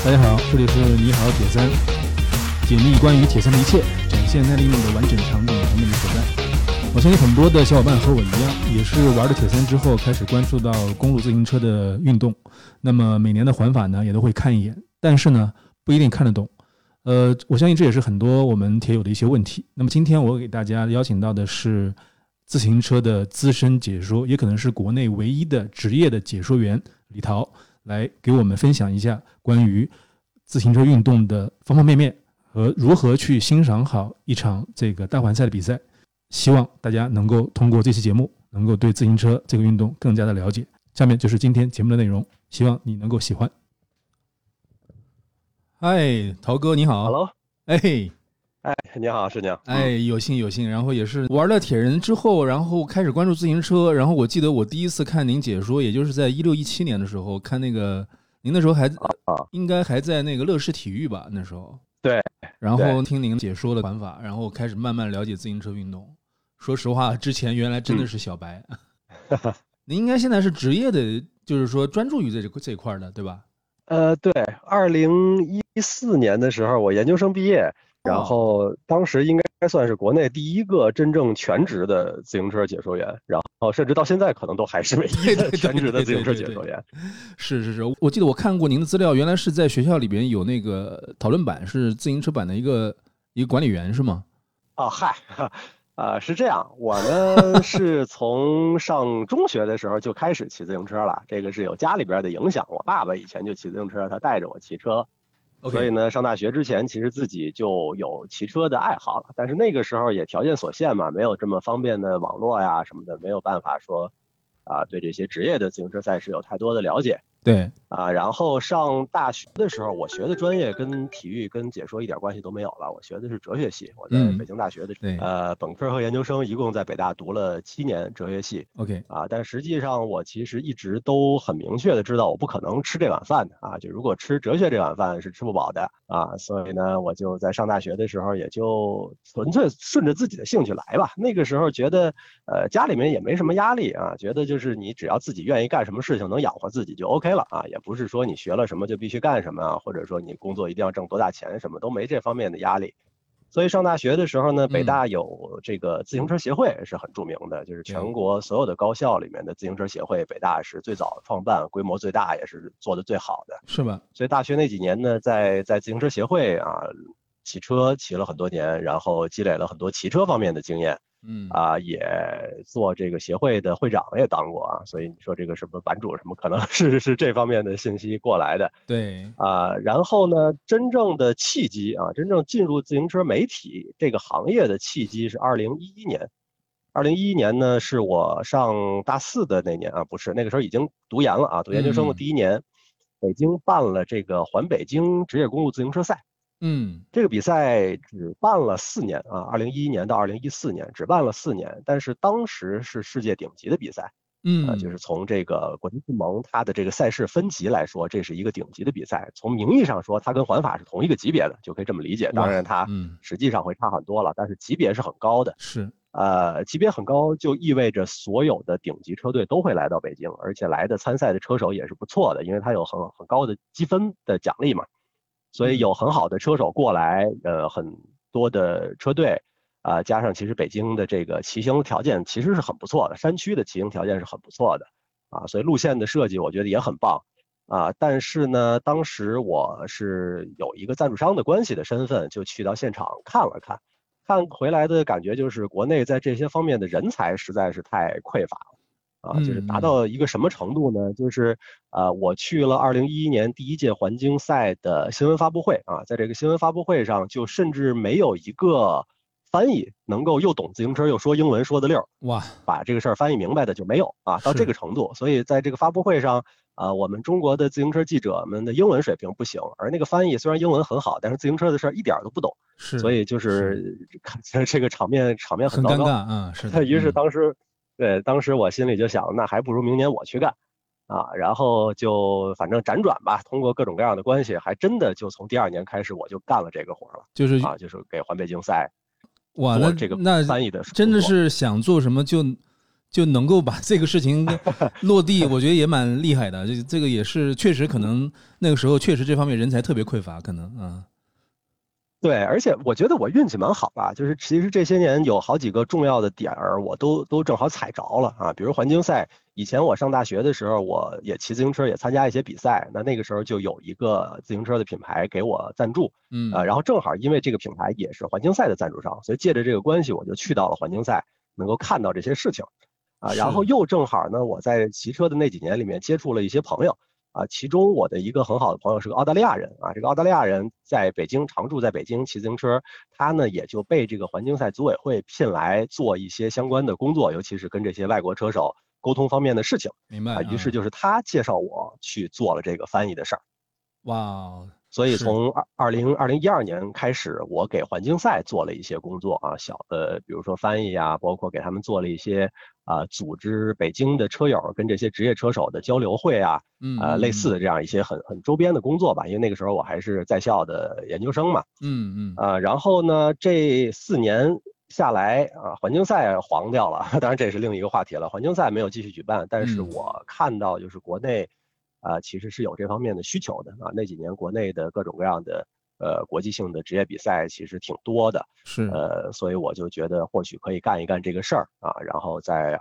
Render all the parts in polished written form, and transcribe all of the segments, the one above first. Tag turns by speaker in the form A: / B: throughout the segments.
A: 大家好，这里是你好铁三，解密关于铁三的一切，展现耐力运动的完整场景和魅力所在。我相信很多的小伙伴和我一样，也是玩了铁三之后开始关注到公路自行车的运动，那么每年的环法呢也都会看一眼，但是呢不一定看得懂。我相信这也是很多我们铁友的一些问题。那么今天我给大家邀请到的是自行车的资深解说，也可能是国内唯一的职业的解说员李涛，来给我们分享一下关于自行车运动的方方面面和如何去欣赏好一场这个大环赛的比赛。希望大家能够通过这期节目能够对自行车这个运动更加的了解。下面就是今天节目的内容，希望你能够喜欢。嗨，陶哥你好。
B: Hello， 你好，师娘。
A: 有幸，然后也是玩了铁人之后，然后开始关注自行车，然后我记得我第一次看您解说，也就是在16、17年的时候看那个，您那时候应该还在那个乐视体育吧，那时候。
B: 对，
A: 然后听您解说的玩法，然后开始慢慢了解自行车运动。说实话，之前原来真的是小白。您应该现在是职业的，就是说专注于这一块的，对吧？
B: 对，2014年的时候我研究生毕业，然后当时应该算是国内第一个真正全职的自行车解说员，然后甚至到现在可能都还是唯一的全职的自行车解说员。
A: 是，我记得我看过您的资料，原来是在学校里边有那个讨论版，是自行车版的一个管理员是吗？
B: 是这样，我呢是从上中学的时候就开始骑自行车了，这个是有家里边的影响，我爸爸以前就骑自行车，他带着我骑车。所以呢，上大学之前其实自己就有骑车的爱好了，但是那个时候也条件所限嘛，没有这么方便的网络呀什么的，没有办法说对这些职业的自行车赛事有太多的了解。
A: 对
B: 然后上大学的时候，我学的专业跟体育跟解说一点关系都没有了，我学的是哲学系，我在北京大学的本科和研究生一共在北大读了7年哲学系。
A: OK
B: 但实际上我其实一直都很明确的知道我不可能吃这碗饭的就如果吃哲学这碗饭是吃不饱的所以呢我就在上大学的时候也就纯粹顺着自己的兴趣来吧。那个时候觉得家里面也没什么压力觉得就是你只要自己愿意干什么事情能养活自己就 OK了也不是说你学了什么就必须干什么或者说你工作一定要挣多大钱，什么都没这方面的压力。所以上大学的时候呢，北大有这个自行车协会是很著名的，就是全国所有的高校里面的自行车协会，北大是最早创办，规模最大，也是做的最好的，
A: 是吧？
B: 所以大学那几年呢，在自行车协会骑车骑了很多年，然后积累了很多骑车方面的经验。也做这个协会的会长也当过所以你说这个什么版主什么可能是这方面的信息过来的。
A: 对
B: 然后呢，真正的契机真正进入自行车媒体这个行业的契机是2011年。2011年呢是我上大4的那年不是那个时候已经读研了读研究生的第一年，北京办了这个环北京职业公路自行车赛。这个比赛只办了4年2011年到2014年只办了4年，但是当时是世界顶级的比赛。就是从这个国际自盟它的这个赛事分级来说，这是一个顶级的比赛。从名义上说，它跟环法是同一个级别的，就可以这么理解。当然它实际上会差很多了，但是级别是很高的。
A: 是
B: 级别很高就意味着所有的顶级车队都会来到北京，而且来的参赛的车手也是不错的，因为它有很高的积分的奖励嘛。所以有很好的车手过来，很多的车队，加上其实北京的这个骑行条件其实是很不错的，山区的骑行条件是很不错的，所以路线的设计我觉得也很棒，但是呢，当时我是有一个赞助商的关系的身份，就去到现场看了看，看回来的感觉就是国内在这些方面的人才实在是太匮乏了。就是达到一个什么程度呢？就是我去了2011年第一届环京赛的新闻发布会在这个新闻发布会上，就甚至没有一个翻译能够又懂自行车又说英文说的溜把这个事儿翻译明白的就没有到这个程度。所以在这个发布会上我们中国的自行车记者们的英文水平不行，而那个翻译虽然英文很好，但是自行车的事儿一点都不懂，所以就是这个场面很
A: 尴尬是的。
B: 于是当时我心里就想，那还不如明年我去干然后就反正辗转吧，通过各种各样的关系，还真的就从第2年开始我就干了这个活了，就是给环北京赛做这个
A: 那真的是想做什么就能够把这个事情落地，我觉得也蛮厉害的。这个也是确实可能那个时候确实这方面人才特别匮乏，可能啊。
B: 对，而且我觉得我运气蛮好吧，就是其实这些年有好几个重要的点儿，我都正好踩着了啊。比如环境赛，以前我上大学的时候，我也骑自行车，也参加一些比赛，那个时候就有一个自行车的品牌给我赞助，然后正好因为这个品牌也是环境赛的赞助商，所以借着这个关系，我就去到了环境赛，能够看到这些事情，然后又正好呢，我在骑车的那几年里面接触了一些朋友。其中我的一个很好的朋友是个澳大利亚人啊，这个澳大利亚人在北京常住在北京骑自行车，他呢也就被这个环境赛组委会聘来做一些相关的工作，尤其是跟这些外国车手沟通方面的事情。
A: 明白。
B: 于是就是他介绍我去做了这个翻译的事儿。
A: 哇，
B: 所以从2012年开始，我给环境赛做了一些工作啊，比如说翻译啊，包括给他们做了一些组织北京的车友跟这些职业车手的交流会啊，类似的这样一些很周边的工作吧。因为那个时候我还是在校的研究生嘛，然后呢，这4年下来环境赛黄掉了，当然这是另一个话题了。环境赛没有继续举办，但是我看到就是国内其实是有这方面的需求的啊。那几年国内的各种各样的国际性的职业比赛其实挺多的，
A: 是
B: 所以我就觉得或许可以干一干这个事儿啊。然后在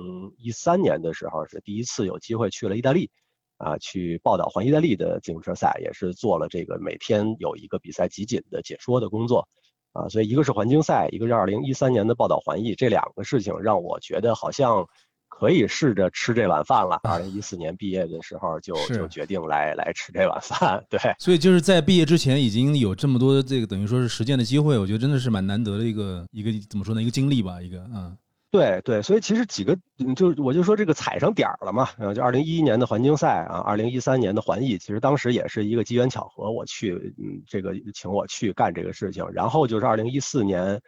B: 2013年的时候是第一次有机会去了意大利去报道环意大利的自行车赛，也是做了这个每天有一个比赛集锦的解说的工作所以一个是环境赛，一个是2013年的报道环意，这2个事情让我觉得好像可以试着吃这碗饭了。2014年毕业的时候就决定来吃这碗饭。对，
A: 所以就是在毕业之前已经有这么多这个等于说是实践的机会，我觉得真的是蛮难得的一个怎么说呢，一个经历吧，
B: 对，所以其实我就说这个踩上点儿了嘛，就2011年的环境赛2013年的环意，其实当时也是一个机缘巧合，我去这个请我去干这个事情，然后就是2014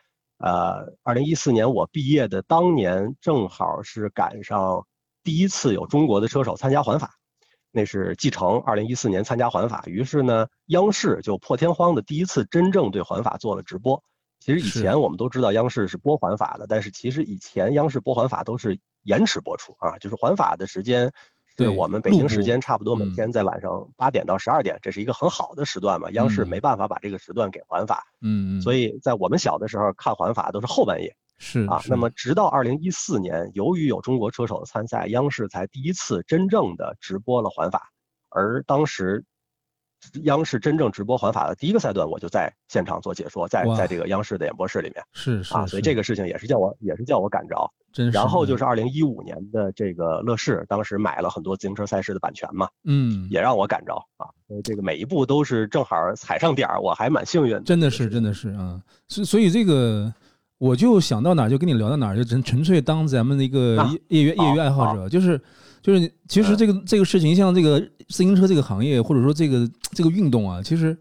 B: 年我毕业的当年，正好是赶上第一次有中国的车手参加环法，那是继承2014年参加环法，于是呢，央视就破天荒的第一次真正对环法做了直播。其实以前我们都知道央视是播环法的，但是其实以前央视播环法都是延迟播出就是环法的时间是我们北京时间差不多每天在晚上8点到12点，这是一个很好的时段嘛，央视没办法把这个时段给环法，所以在我们小的时候看环法都是后半夜，那么直到2014年，由于有中国车手的参赛，央视才第一次真正的直播了环法，而当时央视真正直播环法的第一个赛段，我就在现场做解说，在这个央视的演播室里面，所以这个事情也是叫我赶着。然后就是2015年的这个乐视，当时买了很多自行车赛事的版权嘛，也让我赶着所以这个每一步都是正好踩上点儿，我还蛮幸运的。
A: 真的是啊，所以这个我就想到哪儿就跟你聊到哪儿，就纯粹当咱们的一个业余爱好者，就是其实这个事情，像这个自行车这个行业，或者说这个运动其实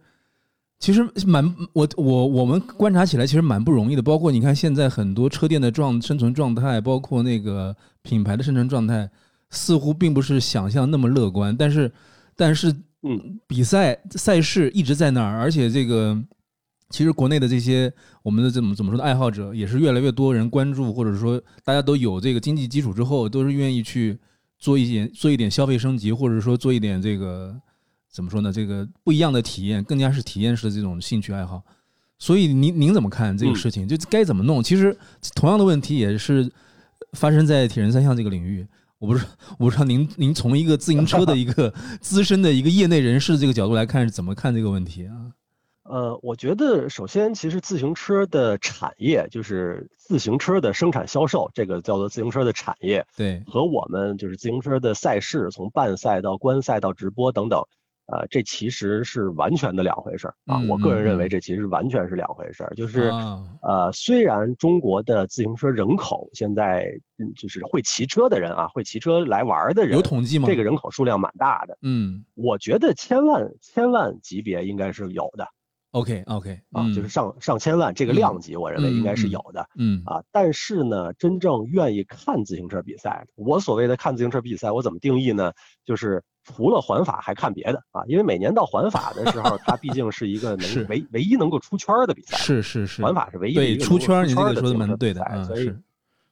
A: 我们观察起来其实蛮不容易的。包括你看现在很多车店的生存状态，包括那个品牌的生存状态，似乎并不是想象那么乐观。但是比赛事一直在那儿，而且这个其实国内的这些我们的怎么说的爱好者，也是越来越多人关注，或者说大家都有这个经济基础之后，都是愿意去做一点消费升级，或者说做一点这个怎么说呢？这个不一样的体验，更加是体验式的这种兴趣爱好。所以您怎么看这个事情？就该怎么弄？其实同样的问题也是发生在铁人三项这个领域。我不知道您从一个自行车的一个资深的一个业内人士这个角度来看，是怎么看这个问题啊？
B: 我觉得首先其实自行车的产业，就是自行车的生产销售，这个叫做自行车的产业，
A: 对，
B: 和我们就是自行车的赛事，从办赛到观赛到直播等等，这其实是完全的两回事我个人认为这其实完全是两回事就是虽然中国的自行车人口现在就是会骑车的人会骑车来玩的人
A: 有统计吗？
B: 这个人口数量蛮大的，我觉得千万级别应该是有的。
A: OK
B: 就是上千万这个量级，我认为应该是有的。但是呢，真正愿意看自行车比赛，我所谓的看自行车比赛，我怎么定义呢？就是除了环法还看别的因为每年到环法的时候，它毕竟是一个唯一能够出圈的比赛。
A: 是，
B: 环法是唯一的一个
A: 出圈，你这个说的
B: 蛮
A: 对的，
B: 所以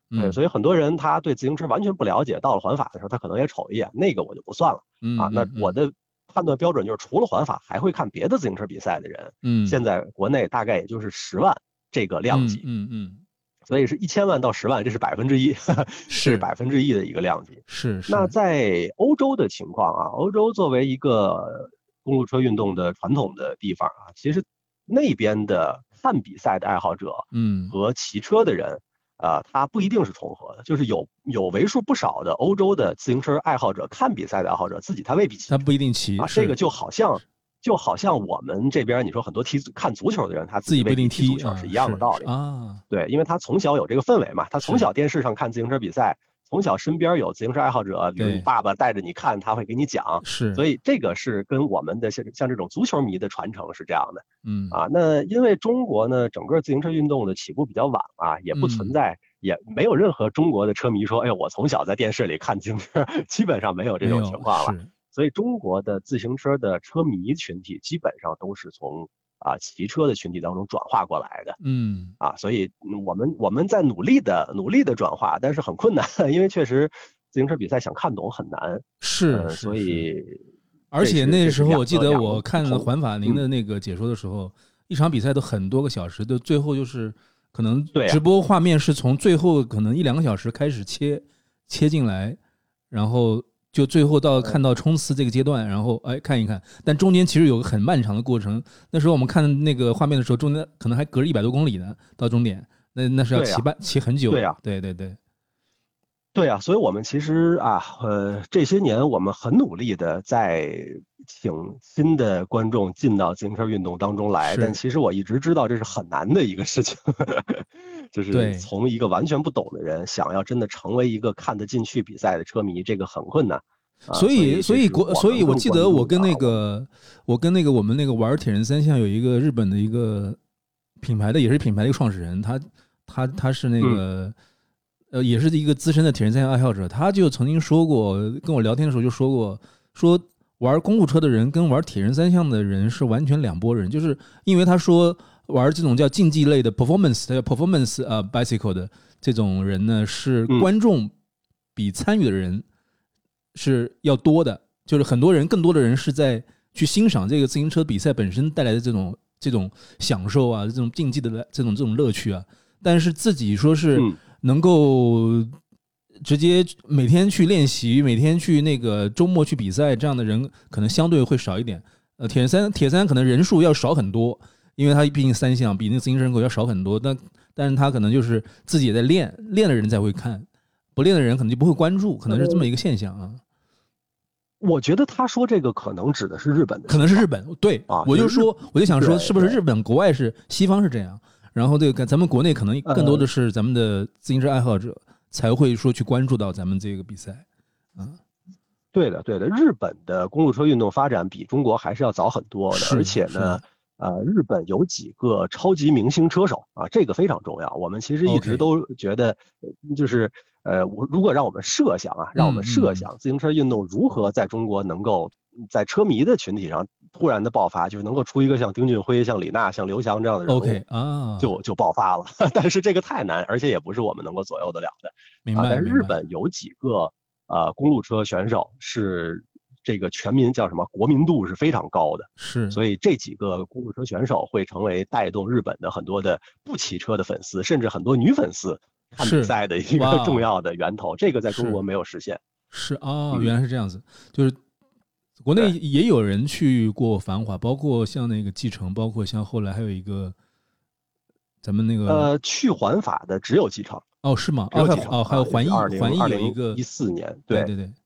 B: 对，所以很多人他对自行车完全不了解，到了环法的时候，他可能也瞅一眼，那个我就不算了啊。那我的判断标准就是，除了环法，还会看别的自行车比赛的人，现在国内大概也就是10万这个量级，所以是1000万到10万，这是1%，是1%的一个量级。
A: 是。
B: 那在欧洲的情况啊，欧洲作为一个公路车运动的传统的地方啊，其实那边的看比赛的爱好者，和骑车的人。它不一定是重合的，就是有为数不少的欧洲的自行车爱好者、看比赛的爱好者，自己他未必骑，
A: 他不一定骑
B: 啊。这个就好像我们这边你说很多看足球的人，他
A: 自己不一定
B: 踢足球是一样的道理
A: 啊。
B: 对，因为他从小有这个氛围嘛，他从小电视上看自行车比赛，从小身边有自行车爱好者，比如你爸爸带着你看，他会给你讲，
A: 是。
B: 所以这个是跟我们的像这种足球迷的传承是这样的。那因为中国呢，整个自行车运动的起步比较晚啊，也不存在，也没有任何中国的车迷说，哎呦，我从小在电视里看自行车，基本上没有这种情况了。所以中国的自行车的车迷群体基本上都是从骑车的群体当中转化过来的。所以我们在努力的转化，但是很困难，因为确实自行车比赛想看懂很难。
A: 是。
B: 所以。
A: 而且那时候我记得我看环法您的那个解说的时候，一场比赛都很多个小时，的最后就是可能直播画面是从最后可能1-2个小时开始切进来，然后就最后到看到冲刺这个阶段，然后看一看，但中间其实有个很漫长的过程。那时候我们看那个画面的时候，中间可能还隔着100多公里呢，到终点，那是要骑很久。对啊，
B: 所以我们其实这些年我们很努力的在请新的观众进到自行车运动当中来，但其实我一直知道这是很难的一个事情，就是从一个完全不懂的人想要真的成为一个看得进去比赛的车迷，这个很困难。
A: 所以我记得我跟那个我们那个玩铁人三项有一个日本的一个品牌的，也是品牌的一个创始人，他是那个。也是一个资深的铁人三项爱好者，他就曾经说过，跟我聊天的时候就说过，说玩公路车的人跟玩铁人三项的人是完全两拨人，就是因为他说玩这种叫竞技类的 performance， 他叫 performance bicycle 的这种人呢，是观众比参与的人是要多的，就是更多的人是在去欣赏这个自行车比赛本身带来的这种享受啊，这种竞技的这种乐趣啊，但是自己说是能够直接每天去练习，每天去那个周末去比赛，这样的人可能相对会少一点。铁三可能人数要少很多，因为它毕竟3项比那个自行车人口要少很多，但是他可能就是自己也在练的人才会看，不练的人可能就不会关注，可能是这么一个现象啊。
B: 我觉得他说这个可能指的是日本的，
A: 可能是日本，对啊，我就想说，是不是日本国外是西方是这样？然后这个咱们国内可能更多的是咱们的自行车爱好者才会说去关注到咱们这个比赛。
B: 对的，日本的公路车运动发展比中国还是要早很多的，而且呢，日本有几个超级明星车手啊，这个非常重要。我们其实一直都觉得，就是如果让我们设想自行车运动如何在中国能够在车迷的群体上突然的爆发，就是能够出一个像丁俊晖、像李娜、像刘翔这样的人物，就爆发了。但是这个太难，而且也不是我们能够左右得了的。
A: 明白。
B: 但是日本有几个公路车选手是这个全民叫什么国民度是非常高的，
A: 是。
B: 所以这几个公路车选手会成为带动日本的很多的不骑车的粉丝，甚至很多女粉丝看比赛的一个重要的源头。这个在中国没有实现。
A: 是原来是这样子，就是国内也有人去过繁华，包括像那个继承，包括像后来还有一个咱们那个
B: 去环法的只有继承。
A: 是吗？还有环意有一个
B: 2014年，
A: 对。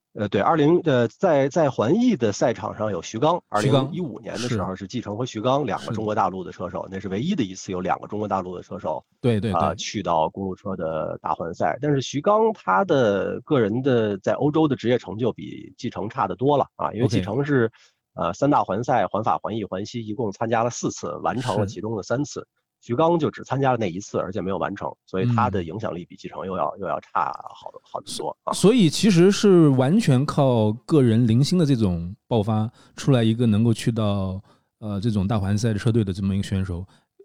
B: 在环意的赛场上有徐刚，2015年的时候是继承和徐刚两个中国大陆的车手，那是唯一的一次有2个中国大陆的车手去到公路车的大环赛。但是徐刚他的个人的在欧洲的职业成就比继承差得多了啊，因为继承是3大环赛，环法、环意、环西一共参加了4次，完成了其中的3次。徐刚就只参加了那1次，而且没有完成，所以他的影响力比继承又要差好多啊。
A: 所以其实是完全靠个人零星的这种爆发出来一个能够去到这种大环赛的车队的这么一个选手，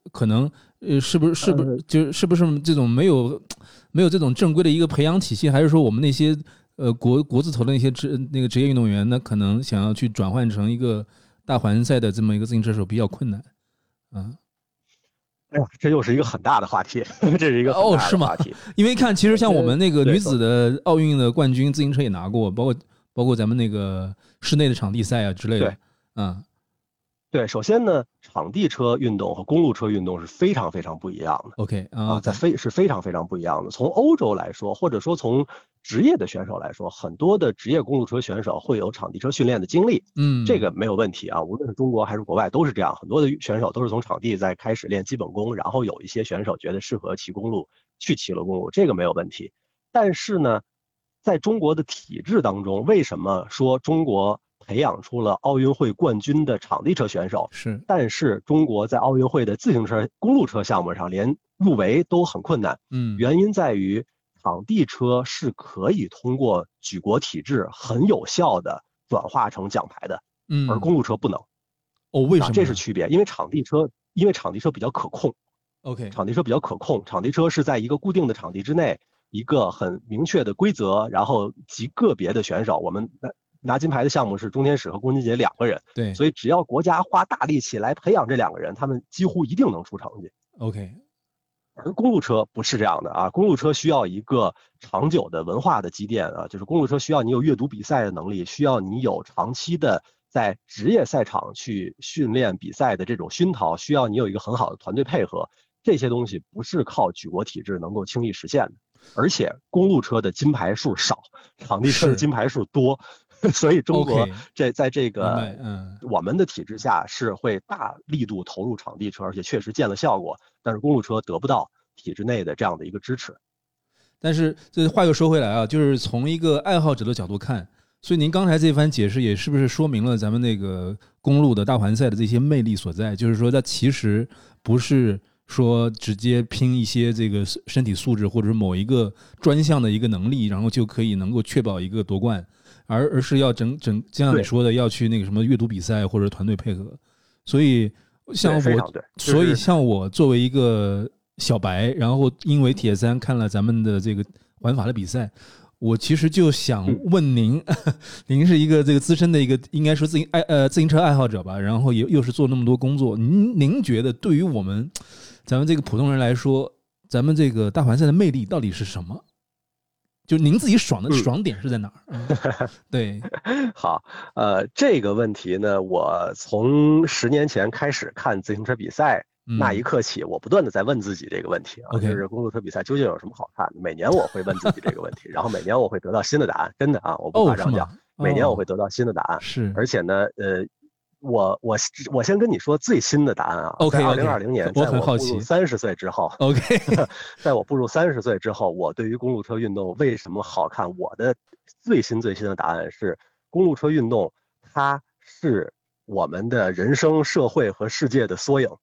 A: 可能是不是就是不是这种没有这种正规的一个培养体系，还是说我们那些国字头的那些职业运动员呢，可能想要去转换成一个大环赛的这么一个自行车手比较困难啊？
B: 哎呀，这又是一个很大的话题，这是一个很大的话题。
A: 因为看，其实像我们那个女子的奥运的冠军自行车也拿过，包括咱们那个室内的场地赛啊之类的。
B: 对，首先呢，场地车运动和公路车运动是非常非常不一样的。
A: OK
B: 是非常非常不一样的。从欧洲来说，或者说从职业的选手来说，很多的职业公路车选手会有场地车训练的经历，这个没有问题啊。无论是中国还是国外都是这样，很多的选手都是从场地在开始练基本功，然后有一些选手觉得适合骑公路，去骑了公路，这个没有问题。但是呢，在中国的体制当中，为什么说中国培养出了奥运会冠军的场地车选手，但是中国在奥运会的自行车、公路车项目上连入围都很困难。原因在于场地车是可以通过举国体制很有效的转化成奖牌的，而公路车不能。
A: 为什么？
B: 这是区别，因为场地车比较可控。
A: OK，
B: 场地车比较可控，场地车是在一个固定的场地之内，一个很明确的规则，然后极个别的选手，我们拿金牌的项目是钟天使和龚俊杰2个人，
A: 对，
B: 所以只要国家花大力气来培养这2个人，他们几乎一定能出成绩。
A: OK，
B: 而公路车不是这样的啊，公路车需要一个长久的文化的积淀啊，就是公路车需要你有阅读比赛的能力，需要你有长期的在职业赛场去训练比赛的这种熏陶，需要你有一个很好的团队配合，这些东西不是靠举国体制能够轻易实现的。而且公路车的金牌数少，场地车的金牌数多，所以中国在这个我们的体制下是会大力度投入场地车，而且确实见了效果，但是公路车得不到体制内的这样的一个支持。
A: 但是这话又说回来啊，就是从一个爱好者的角度看，所以您刚才这番解释也是不是说明了咱们那个公路的大环赛的这些魅力所在，就是说它其实不是说直接拼一些这个身体素质或者是某一个专项的一个能力，然后就可以能够确保一个夺冠，而是要就像你说的要去那个什么阅读比赛或者团队配合。所以像我作为一个小白，然后因为铁三看了咱们的这个环法的比赛，我其实就想问您，您是一个这个资深的一个应该说自行车爱好者吧，然后又是做那么多工作，您觉得对于咱们这个普通人来说，咱们这个大环赛的魅力到底是什么？就您自己爽点是在哪儿？对，
B: 好，这个问题呢，我从10年前开始看自行车比赛那一刻起，我不断的在问自己这个问题啊，就是公路车比赛究竟有什么好看的？每年我会问自己这个问题，然后每年我会得到新的答案，真的啊，我不夸张讲，每年我会得到新的答案。
A: 是，
B: 而且呢，我先跟你说最新的答案啊。
A: OK，
B: 在2020年，
A: 我很好奇
B: ，30岁之后
A: ，OK，
B: 在我步入30岁之后，我对于公路车运动为什么好看，我的最新的答案是，公路车运动它是我们的人生、社会和世界的缩影。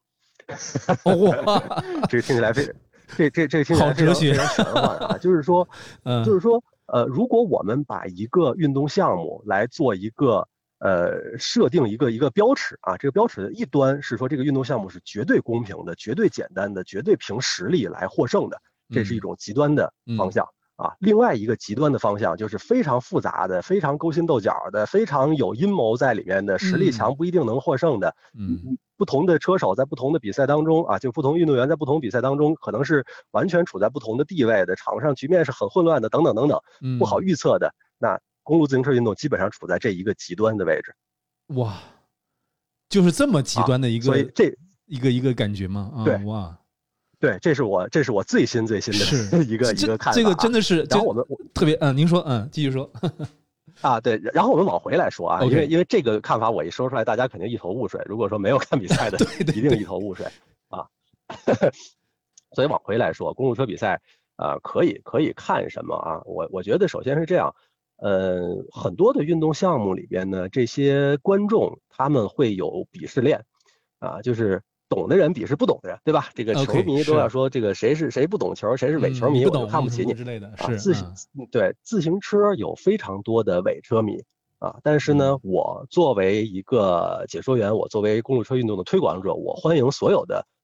B: 这个听起来这个听起来非常玄幻啊！就是说，如果我们把一个运动项目来做一个设定一个标尺啊，这个标尺的一端是说这个运动项目是绝对公平的、绝对简单的、绝对凭实力来获胜的，这是一种极端的方向啊。另外一个极端的方向就是非常复杂的、非常勾心斗角的、非常有阴谋在里面的，实力强不一定能获胜的。不同的车手在不同的比赛当中啊，就不同运动员在不同比赛当中可能是完全处在不同的地位的，场上局面是很混乱的，等等等等，不好预测的。那公路自行车运动基本上处在这一个极端的位置。
A: 哇，就是这么极端的一个，
B: 所以
A: 一个感觉吗？
B: 对，
A: 哇，
B: 对，这是我最新的一个看法。
A: 这个真的是，
B: 然后我们
A: 特别您说继续说。
B: 啊，对，然后我们往回来说啊，因为这个看法我一说出来，大家肯定一头雾水。如果说没有看比赛的，一定一头雾水啊。所以往回来说，公路车比赛可以看什么啊？我觉得首先是这样，很多的运动项目里边呢，这些观众他们会有鄙视链啊，就是懂的人鄙视不懂的人，对吧？这个球迷都要说这个谁不懂球，谁是伪球迷，我就看不起你
A: 之类的。
B: 自行车有非常多的伪车迷啊，但是呢，我作为一个解说员，我作为公路车运动的推广者，我欢迎所有的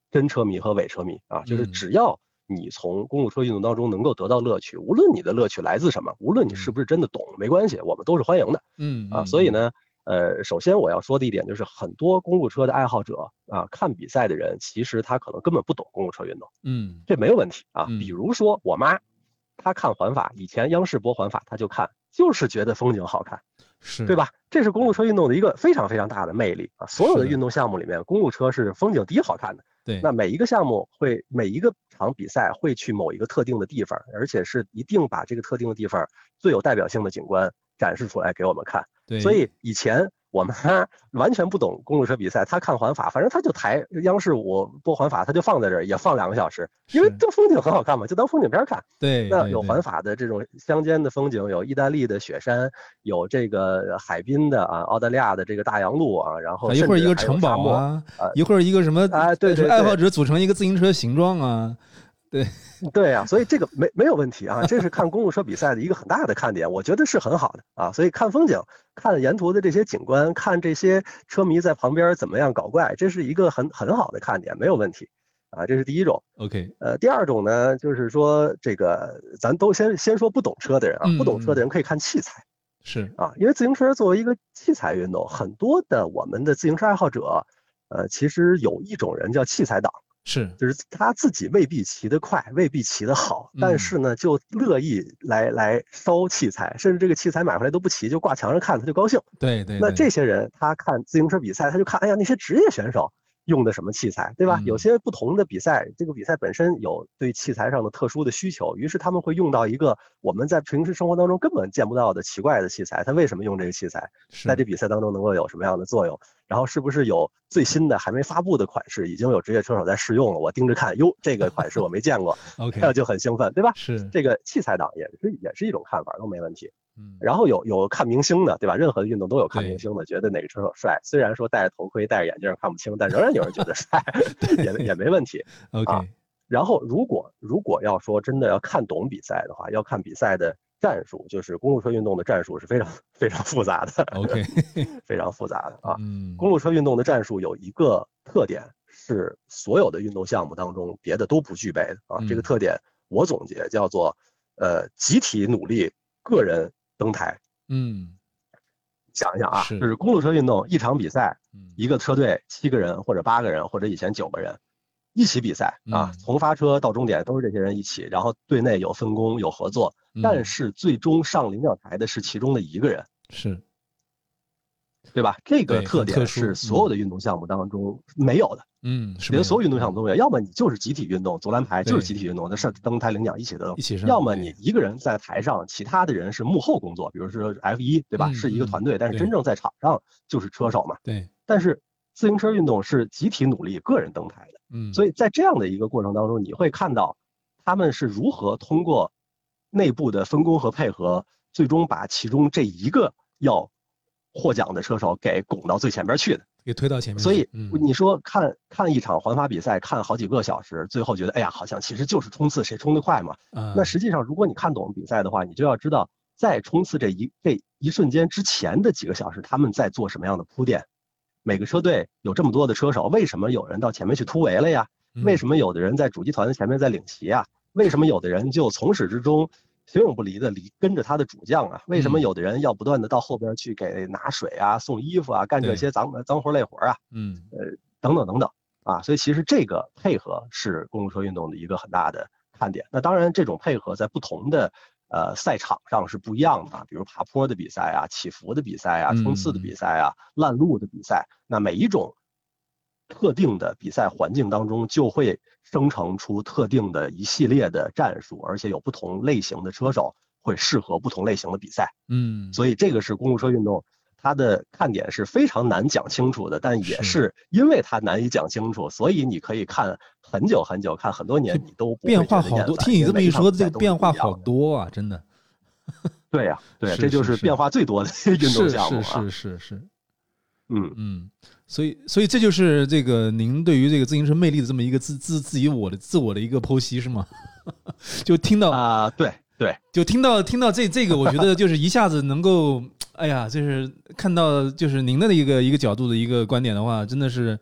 B: 真车迷和伪车迷啊，就是只要你从公路车运动当中能够得到乐趣，无论你的乐趣来自什么，无论你是不是真的懂，没关系，我们都是欢迎的。所以呢，首先我要说的一点就是，很多公路车的爱好者啊，看比赛的人，其实他可能根本不懂公路车运动，这没有问题啊。比如说我妈，她看环法，以前央视播环法，她就看，就是觉得风景好看，对吧？这是公路车运动的一个非常非常大的魅力啊！所有的运动项目里面，公路车是风景第一好看的。
A: 对，
B: 那每一个项目每一个场比赛会去某一个特定的地方，而且是一定把这个特定的地方最有代表性的景观展示出来给我们看。
A: 对，
B: 所以以前我们完全不懂公路车比赛，他看环法，反正他就央视我播环法，他就放在这儿，也放2个小时，因为这风景很好看嘛，就当风景片看。
A: 对，
B: 那有环法的这种乡间的风景，有意大利的雪山，有这个海滨的啊，澳大利亚的这个大洋路啊，然后
A: 一会儿一个城堡啊，一会儿一个什么对，爱好者组成一个自行车形状啊。
B: 对啊，所以这个没有问题啊，这是看公路车比赛的一个很大的看点，我觉得是很好的啊。所以看风景，看沿途的这些景观，看这些车迷在旁边怎么样搞怪，这是一个很好的看点，没有问题啊。这是第一种。
A: OK，
B: 第二种呢，就是说这个咱都先说不懂车的人啊，不懂车的人可以看器材，
A: 是
B: 啊，因为自行车作为一个器材运动，很多的我们的自行车爱好者，其实有一种人叫器材党。就是他自己未必骑得快，未必骑得好，但是呢，就乐意来烧器材，甚至这个器材买回来都不骑，就挂墙上看，他就高兴。
A: 对。
B: 那这些人他看自行车比赛，他就看，哎呀，那些职业选手用的什么器材，对吧？有些不同的比赛，这个比赛本身有对器材上的特殊的需求，于是他们会用到一个我们在平时生活当中根本见不到的奇怪的器材。他为什么用这个器材？在这比赛当中能够有什么样的作用？然后是不是有最新的还没发布的款式，已经有职业车手在试用了？我盯着看，哟，这个款式我没见过
A: ，OK，
B: 那就很兴奋，对吧？
A: 是
B: 这个器材党也是一种看法，都没问题。然后有看明星的，对吧？任何的运动都有看明星的，觉得哪个车手帅，虽然说戴着头盔、戴着眼镜看不清，但仍然有人觉得帅，也没问题。
A: OK，
B: 然后如果要说真的要看懂比赛的话，要看比赛的战术，就是公路车运动的战术是非常非常复杂的。
A: OK，
B: 非常复杂的啊。公路车运动的战术有一个特点，是所有的运动项目当中别的都不具备的啊。这个特点我总结叫做集体努力，个人登台。想一想啊，就是公路车运动一场比赛，一个车队7个人或者8个人或者以前9个人一起比赛啊，从发车到终点都是这些人一起，然后队内有分工有合作，但是最终上领奖台的是其中的1个人，
A: 是，
B: 对吧？这个特点是所有的运动项目当中没有的。连所有运动项目都没有，要么你就是集体运动，足篮排就是集体运动，上登台领奖一起登，要么你一个人在台上，其他的人是幕后工作，比如说 F1，对吧？是一个团队，但是真正在场上就是车手嘛。
A: 对。
B: 但是自行车运动是集体努力，个人登台的。所以在这样的一个过程当中，你会看到他们是如何通过内部的分工和配合，最终把其中这一个要获奖的车手给拱到最前边去的。
A: 给推到前面，
B: 所以你说看一场环法比赛，看好几个小时，最后觉得哎呀，好像其实就是冲刺谁冲得快嘛。那实际上，如果你看懂比赛的话，你就要知道，在冲刺这一瞬间之前的几个小时，他们在做什么样的铺垫。每个车队有这么多的车手，为什么有人到前面去突围了呀？为什么有的人在主集团的前面在领旗啊？为什么有的人就从始至终形影不离的跟着他的主将啊？为什么有的人要不断的到后边去给拿水啊、送衣服啊、干这些脏活累活啊？等等等等啊！所以其实这个配合是公路车运动的一个很大的看点。那当然，这种配合在不同的赛场上是不一样的，比如爬坡的比赛啊、起伏的比赛啊、冲刺的比赛啊、烂路的比赛，那每一种特定的比赛环境当中，就会生成出特定的一系列的战术，而且有不同类型的车手会适合不同类型的比赛。所以这个是公路车运动它的看点是非常难讲清楚的，但也是因为它难以讲清楚，所以你可以看很久很久，看很多年你都不会觉得厌烦。
A: 变化好多，听你这么一说，这个变化好多啊，真的。
B: 对呀，对，这就是变化最多的运动项目啊。
A: 是。所以这就是这个您对于这个自行车魅力的这么一个自我的一个剖析是吗？就听到
B: 对，
A: 就听到这个，我觉得就是一下子能够，哎呀，就是看到就是您的一个角度的一个观点的话，真的是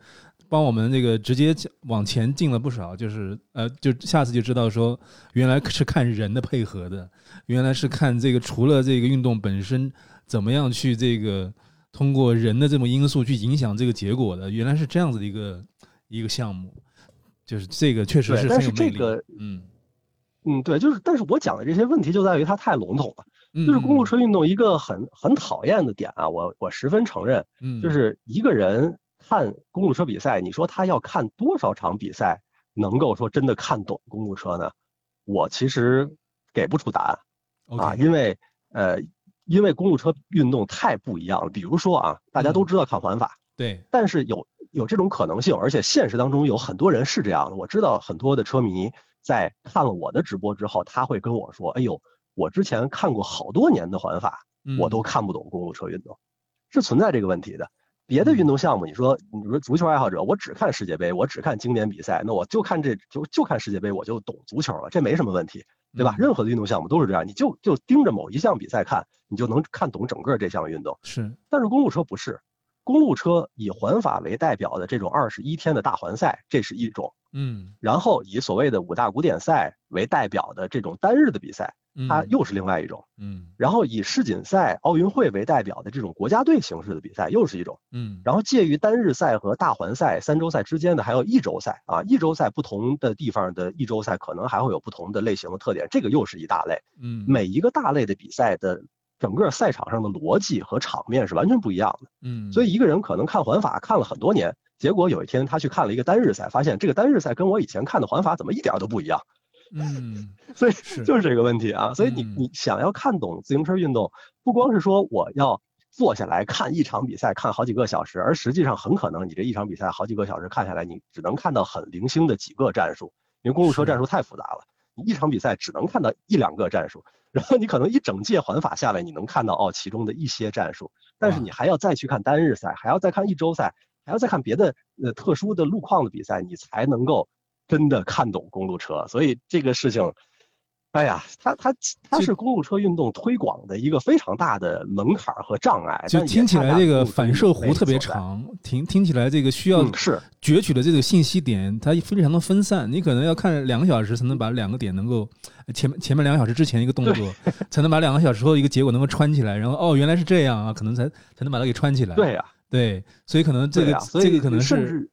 A: 帮我们这个直接往前进了不少，就是就下次就知道说，原来是看人的配合的，原来是看这个除了这个运动本身怎么样去这个通过人的这么因素去影响这个结果的，原来是这样子的一个项目，就是这个确实是很有魅力。
B: 对，但是我讲的这些问题就在于它太笼统了。就是公路车运动一个很讨厌的点啊，我十分承认，就是一个人看公路车比赛，你说他要看多少场比赛能够说真的看懂公路车呢？我其实给不出答案啊，因为公路车运动太不一样了。比如说啊，大家都知道看环法，
A: 对，
B: 但是有这种可能性，而且现实当中有很多人是这样的。我知道很多的车迷在看了我的直播之后，他会跟我说：“哎呦，我之前看过好多年的环法，我都看不懂公路车运动，是存在这个问题的。”别的运动项目，你说足球爱好者，我只看世界杯，我只看经典比赛，那我就看就看世界杯，我就懂足球了，这没什么问题，对吧？任何的运动项目都是这样，你就盯着某一项比赛看，你就能看懂整个这项运动。
A: 是，
B: 但是公路车不是，公路车以环法为代表的这种21天的大环赛，这是一种，然后以所谓的5大古典赛为代表的这种单日的比赛，它又是另外一种，然后以世锦赛、奥运会为代表的这种国家队形式的比赛又是一种，然后介于单日赛和大环赛、3周赛之间的还有1周赛啊，1周赛不同的地方的1周赛可能还会有不同的类型的特点，这个又是一大类，每一个大类的比赛的整个赛场上的逻辑和场面是完全不一样的，所以一个人可能看环法看了很多年，结果有一天他去看了一个单日赛，发现这个单日赛跟我以前看的环法怎么一点都不一样。所以就是这个问题啊。所以你想要看懂自行车运动，不光是说我要坐下来看一场比赛看好几个小时，而实际上很可能你这一场比赛好几个小时看下来，你只能看到很零星的几个战术，因为公路车战术太复杂了，你一场比赛只能看到1-2个战术，然后你可能一整届环法下来，你能看到其中的一些战术，但是你还要再去看单日赛，还要再看1周赛，还要再看别的特殊的路况的比赛，你才能够真的看懂公路车。所以这个事情，哎呀，它是公路车运动推广的一个非常大的门槛和障碍。
A: 就听起来这个反射弧特别长，听起来这个需要攫取的这个信息点，它非常的分散。你可能要看2个小时才能把2个点能够前面2个小时之前一个动作，才能把2个小时后一个结果能够穿起来，然后原来是这样啊，可能才能把它给穿起来。
B: 对呀，
A: 对，所以可能这个可能是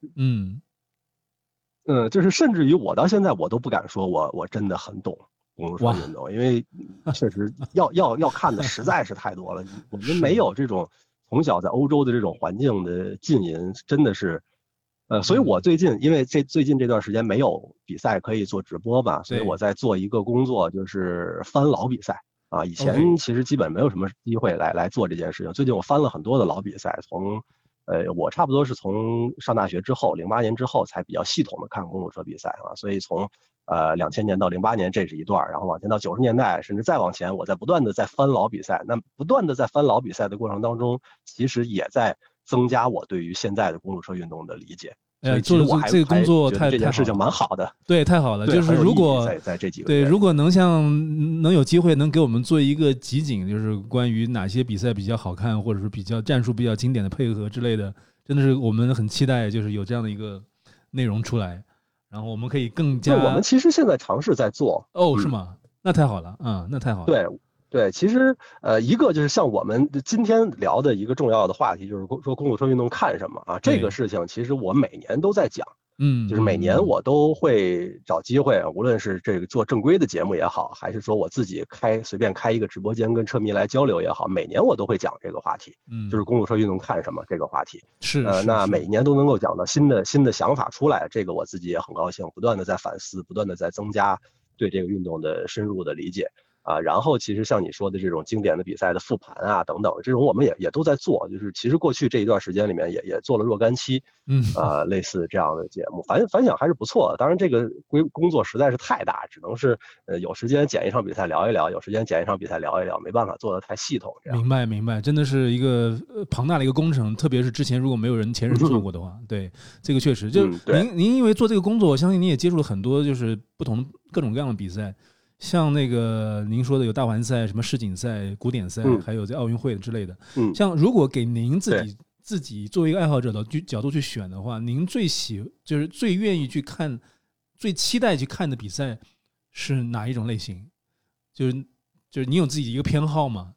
B: 就是甚至于我到现在我都不敢说我真的很懂公路车运动，因为确实要看的实在是太多了。我们没有这种从小在欧洲的这种环境的浸淫，真的是，所以我最近因为最近这段时间没有比赛可以做直播嘛，所以我在做一个工作，就是翻老比赛啊。以前其实基本没有什么机会来做这件事情，最近我翻了很多的老比赛，从我差不多是从上大学之后，08年之后才比较系统的看公路车比赛啊，所以从2000年到08年这是一段，然后往前到90年代，甚至再往前，我在不断的在翻老比赛。那不断的在翻老比赛的过程当中，其实也在增加我对于现在的公路车运动的理解。
A: 做这个工作
B: 这件事情蛮好的，
A: 对，太好了。就是如果
B: 在这几个
A: 对，如果能有机会能给我们做一个集锦，就是关于哪些比赛比较好看，或者是比较战术比较经典的配合之类的，真的是我们很期待，就是有这样的一个内容出来，然后我们可以更加。
B: 我们其实现在尝试在做。
A: 是吗？那太好了，那太好了。
B: 对，其实一个就是像我们今天聊的一个重要的话题，就是说公路车运动看什么啊？这个事情其实我每年都在讲，就是每年我都会找机会，无论是这个做正规的节目也好，还是说我自己随便开一个直播间跟车迷来交流也好，每年我都会讲这个话题，就是公路车运动看什么这个话题。那每年都能够讲到新的想法出来，这个我自己也很高兴，不断的在反思，不断的在增加对这个运动的深入的理解。然后其实像你说的这种经典的比赛的复盘啊等等，这种我们也都在做，就是其实过去这一段时间里面也做了若干期，类似这样的节目，反响还是不错的。当然这个工作实在是太大，只能是有时间剪一场比赛聊一聊，有时间剪一场比赛聊一聊，没办法做得太系统。这样
A: 明白，真的是一个庞大的一个工程，特别是之前如果没有前人做过的话，对，这个确实就您因为做这个工作，我相信您也接触了很多就是不同各种各样的比赛。像那个您说的有大环赛、什么世锦赛、古典赛，还有这奥运会之类的。像如果给您自自己作为一个爱好者的角度去选的话，您就是最愿意去看、最期待去看的比赛是哪一种类型？就是你有自己一个偏好吗？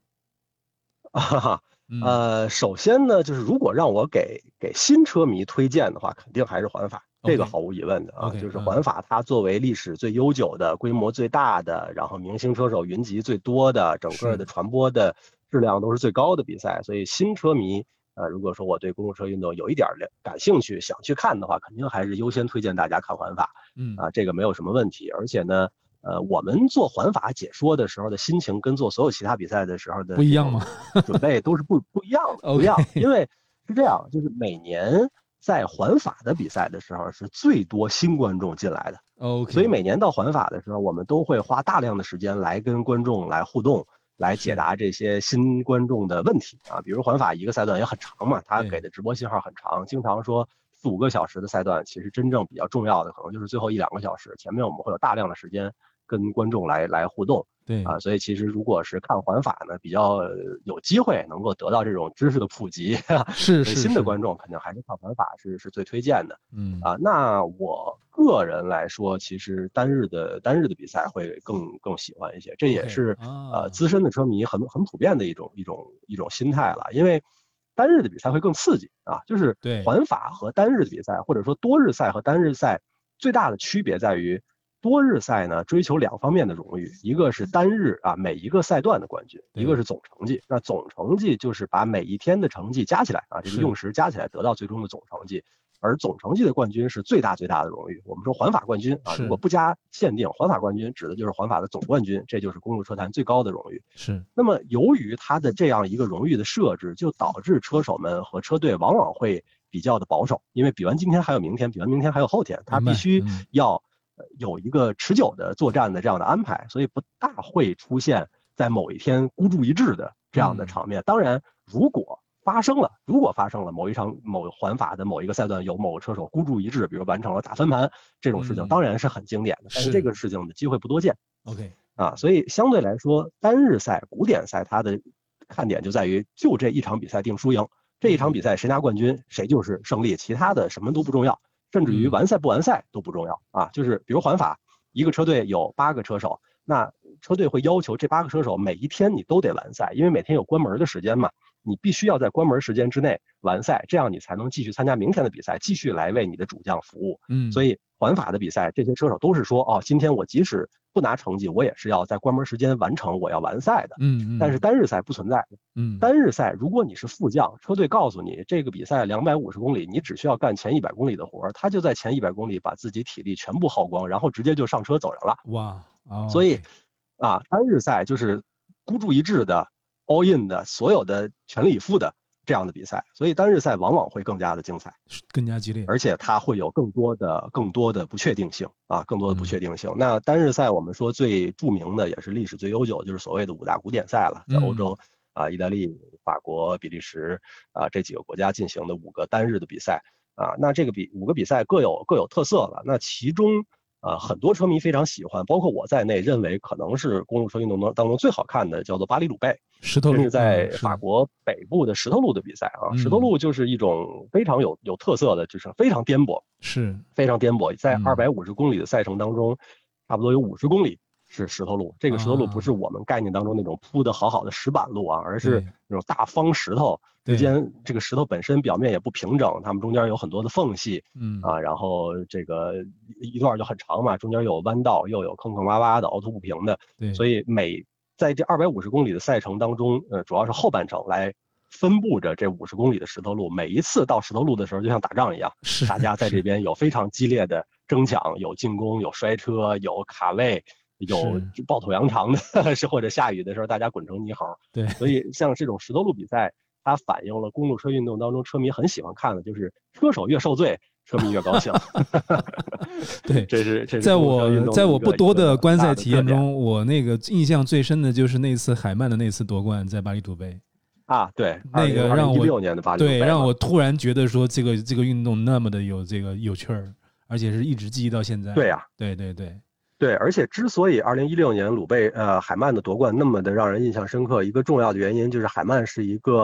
B: 首先呢，就是如果让我给新车迷推荐的话，肯定还是环法，这个毫无疑问的啊。就是环法，它作为历史最悠久的、规模最大的，然后明星车手云集最多的，整个的传播的质量都是最高的比赛，所以新车迷如果说我对公路车运动有一点感兴趣，想去看的话，肯定还是优先推荐大家看环法。这个没有什么问题。而且呢，我们做环法解说的时候的心情跟做所有其他比赛的时候的
A: 不一样吗？
B: 准备都是不一样的，不一样。因为是这样，就是每年在环法的比赛的时候是最多新观众进来的。所以每年到环法的时候，我们都会花大量的时间来跟观众来互动，来解答这些新观众的问题啊。比如环法一个赛段也很长嘛，它给的直播信号很长，经常说4-5个小时的赛段，其实真正比较重要的可能就是最后1-2个小时，前面我们会有大量的时间跟观众来互动。
A: 对
B: 所以其实如果是看环法呢，比较有机会能够得到这种知识的普及，
A: 是
B: 新的观众肯定还是看环法是最推荐的。那我个人来说，其实单日的比赛会更喜欢一些，这也是资深的车迷很普遍的一种心态了，因为单日的比赛会更刺激啊。就是环法和单日的比赛，或者说多日赛和单日赛最大的区别在于，多日赛呢追求2方面的荣誉，一个是单日每一个赛段的冠军，一个是总成绩。那总成绩就是把每一天的成绩加起来这个用时加起来得到最终的总成绩。而总成绩的冠军是最大的荣誉。我们说环法冠军如果不加限定，环法冠军指的就是环法的总冠军，这就是公路车坛最高的荣誉。那么由于它的这样一个荣誉的设置，就导致车手们和车队往往会比较的保守，因为比完今天还有明天，比完明天还有后天，他必须要有一个持久的作战的这样的安排，所以不大会出现在某一天孤注一掷的这样的场面。当然如果发生了某环法的某一个赛段有某个车手孤注一掷，比如完成了大翻盘这种事情，当然是很经典的，但是这个事情的机会不多见。所以相对来说，单日赛古典赛它的看点就在于就这一场比赛定输赢，这一场比赛谁拿冠军谁就是胜利，其他的什么都不重要，甚至于完赛不完赛都不重要就是比如环法一个车队有8个车手，那车队会要求这8个车手每一天你都得完赛，因为每天有关门的时间嘛，你必须要在关门时间之内完赛，这样你才能继续参加明天的比赛，继续来为你的主将服务。所以环法的比赛这些车手都是说今天我即使不拿成绩，我也是要在关门时间完成我要完赛的。但是单日赛不存在。单日赛如果你是副将，车队告诉你这个比赛250公里你只需要干前100公里的活，他就在前100公里把自己体力全部耗光，然后直接就上车走人了。所以单日赛就是孤注一掷的 all in 的所有的全力以赴的这样的比赛，所以单日赛往往会更加的精彩，
A: 更加激烈，
B: 而且它会有更多的不确定性更多的不确定性。那单日赛我们说最著名的也是历史最悠久，就是所谓的5大古典赛了，在欧洲意大利、法国、比利时这几个国家进行的5个单日的比赛那这个5个比赛各有特色了。那其中很多车迷非常喜欢，包括我在内，认为可能是公路车运动当中最好看的，叫做巴黎鲁贝，
A: 石头路，
B: 这是在法国北部的石头路的比赛石头路就是一种非常有特色的，就是非常颠簸，非常颠簸，在250公里的赛程当中，差不多有50公里是石头路。这个石头路不是我们概念当中那种铺的好的石板路而是那种大方石头，之间这个石头本身表面也不平整，它们中间有很多的缝隙然后这个一段就很长嘛，中间有弯道，又有坑坑洼洼的凹凸不平的，所以在这250公里的赛程当中主要是后半程来分布着这50公里的石头路，每一次到石头路的时候就像打仗一样，大家在这边有非常激烈的争抢，有进攻，有摔车，有卡位，有抱头扬长的或者下雨的时候大家滚成泥猴。所以像这种石头路比赛，它反映了公路车运动当中车迷很喜欢看的，就是车手越受罪车迷越高兴。这是
A: 在我不多的观赛体验中，我那个印象最深的就是那次海曼的那次夺冠，在巴黎土杯
B: 对，
A: 那个让我
B: 2016年的巴黎土杯，
A: 让我突然觉得说这个运动那么的有趣儿，而且是一直记忆到现在。
B: 对，而且之所以2016年海曼的夺冠那么的让人印象深刻，一个重要的原因就是海曼是一个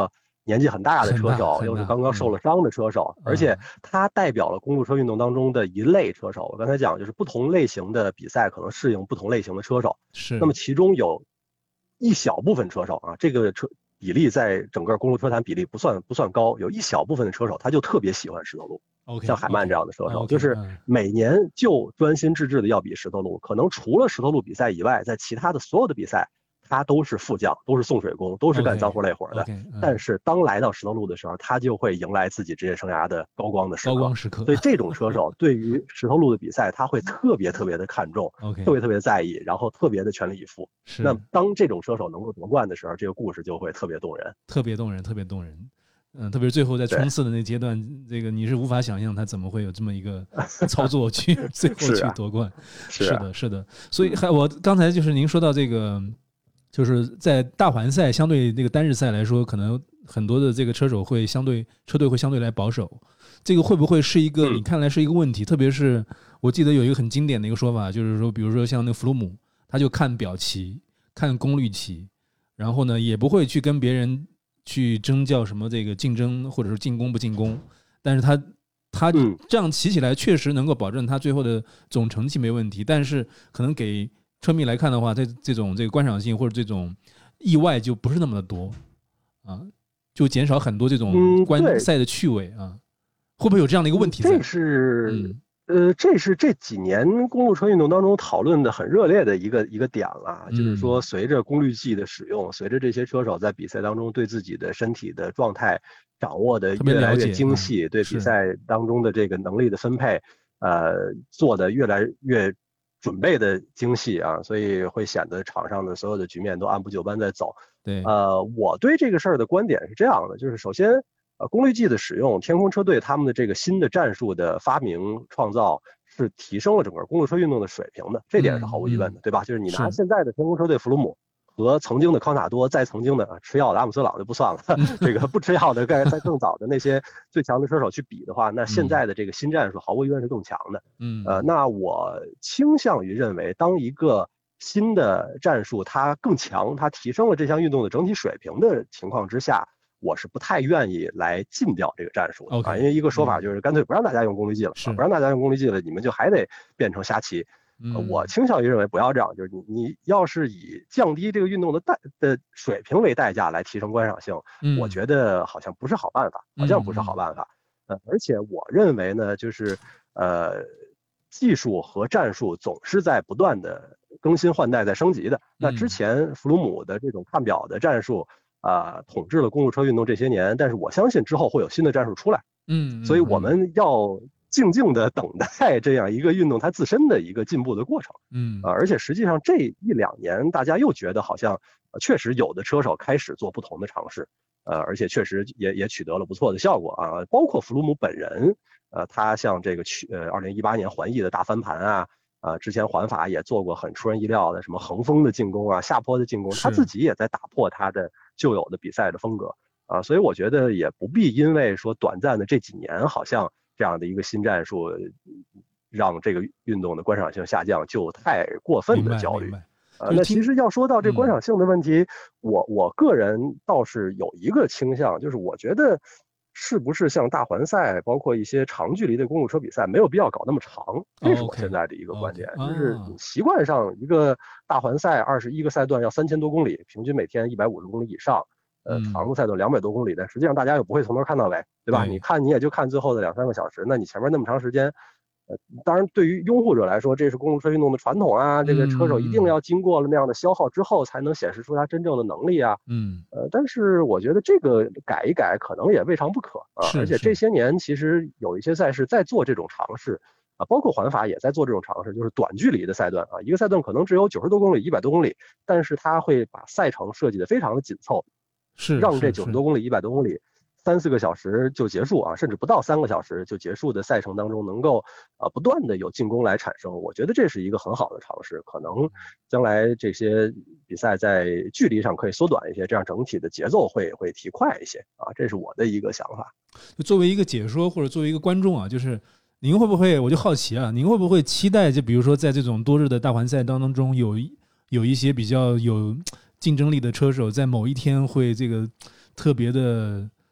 B: 年纪很大的车手，又是刚刚受了伤的车手，而且他代表了公路车运动当中的一类车手。我刚才讲就是不同类型的比赛可能适应不同类型的车手，
A: 是。
B: 那么其中有一小部分车手啊，这个比例在整个公路车坛比例不算高，有一小部分的车手他就特别喜欢石头路。像海曼这样的车手，就是每年就专心致志的要比石头路，可能除了石头路比赛以外，在其他的所有的比赛，他都是副将，都是送水工，都是干脏活累活的。但是当来到石头路的时候，他就会迎来自己职业生涯的高光时刻。所以这种车手对于石头路的比赛，他会特别的看重，特别在意，然后特别的全力以赴。那当这种车手能够夺冠的时候，这个故事就会特别动人。
A: 特别动人。特别是最后在冲刺的那阶段，这个你是无法想象他怎么会有这么一个操作去最后去夺冠。是的。所以我刚才就是您说到这个，就是在大环赛相对那个单日赛来说，可能很多的这个车队会相对来保守，这个会不会是一个你看来是一个问题？特别是我记得有一个很经典的一个说法，就是说，比如说像那个弗鲁姆，他就看表旗，看功率旗，然后呢也不会去跟别人去争叫什么这个竞争或者是进攻不进攻，但是他这样骑起来确实能够保证他最后的总成绩没问题，但是可能给车迷来看的话，这种观赏性或者这种意外就不是那么的多啊，就减少很多这种观赛的趣味啊，会不会有这样的一个问题在？
B: 这是这几年公路车运动当中讨论的很热烈的一个点了，就是说随着功率计的使用，随着这些车手在比赛当中对自己的身体的状态掌握的越来越精细，对比赛当中的这个能力的分配，做的越来越准备的精细啊，所以会显得场上的所有的局面都按部就班在走。
A: 对，
B: 我对这个事儿的观点是这样的，就是首先。功率计的使用，天空车队他们的这个新的战术的发明创造是提升了整个公路车运动的水平的，这点是毫无疑问的，对吧？就是你拿现在的天空车队弗鲁姆和曾经的康塔多，再曾经的吃药的阿姆斯特朗就不算了，这个不吃药的在更早的那些最强的车手去比的话，那现在的这个新战术毫无疑问是更强的。那我倾向于认为，当一个新的战术它更强，它提升了这项运动的整体水平的情况之下，我是不太愿意来禁掉这个战术的啊，因为一个说法就是干脆不让大家用功率计了，不让大家用功率计了，你们就还得变成瞎骑。我倾向于认为不要这样，就是你要是以降低这个运动的水平为代价来提升观赏性，我觉得好像不是好办法，而且我认为呢，就是技术和战术总是在不断的更新换代，在升级的。那之前弗鲁姆的这种看表的战术。统治了公路车运动这些年，但是我相信之后会有新的战术出来。所以我们要静静的等待这样一个运动它自身的一个进步的过程。而且实际上这一两年，大家又觉得好像确实有的车手开始做不同的尝试，而且确实也取得了不错的效果啊。包括弗鲁姆本人，他像这个2018年环意的大翻盘啊。之前环法也做过很出人意料的什么横风的进攻啊，下坡的进攻，他自己也在打破他的旧有的比赛的风格啊，所以我觉得也不必因为说短暂的这几年好像这样的一个新战术让这个运动的观赏性下降，就太过分的焦虑。那其实要说到这观赏性的问题，我个人倒是有一个倾向，就是我觉得。是不是像大环赛，包括一些长距离的公路车比赛，没有必要搞那么长？这是我现在的一个观点，就是习惯上一个大环赛21个赛段要3000多公里，平均每天150公里以上，长的赛段200多公里，但实际上大家又不会从头看到尾，对吧？你看你也就看最后的2-3个小时，那你前面那么长时间。当然，对于拥护者来说，这是公路车运动的传统啊。这个车手一定要经过了那样的消耗之后，才能显示出他真正的能力啊。但是我觉得这个改一改，可能也未尝不可啊。而且这些年其实有一些赛事在做这种尝试啊，包括环法也在做这种尝试，就是短距离的赛段啊，一个赛段可能只有90多公里、100多公里，但是他会把赛程设计得非常的紧凑，让这90多公里、100多公里。3-4个小时就结束啊，甚至不到3个小时就结束的赛程当中，能够不断的有进攻来产生，我觉得这是一个很好的尝试。可能将来这些比赛在距离上可以缩短一些，这样整体的节奏会提快一些啊，这是我的一个想法。
A: 作为一个解说或者作为一个观众啊，就是您会不会，我就好奇啊，您会不会期待，就比如说在这种多日的大环赛当中有一些比较有竞争力的车手，在某一天会这个特别的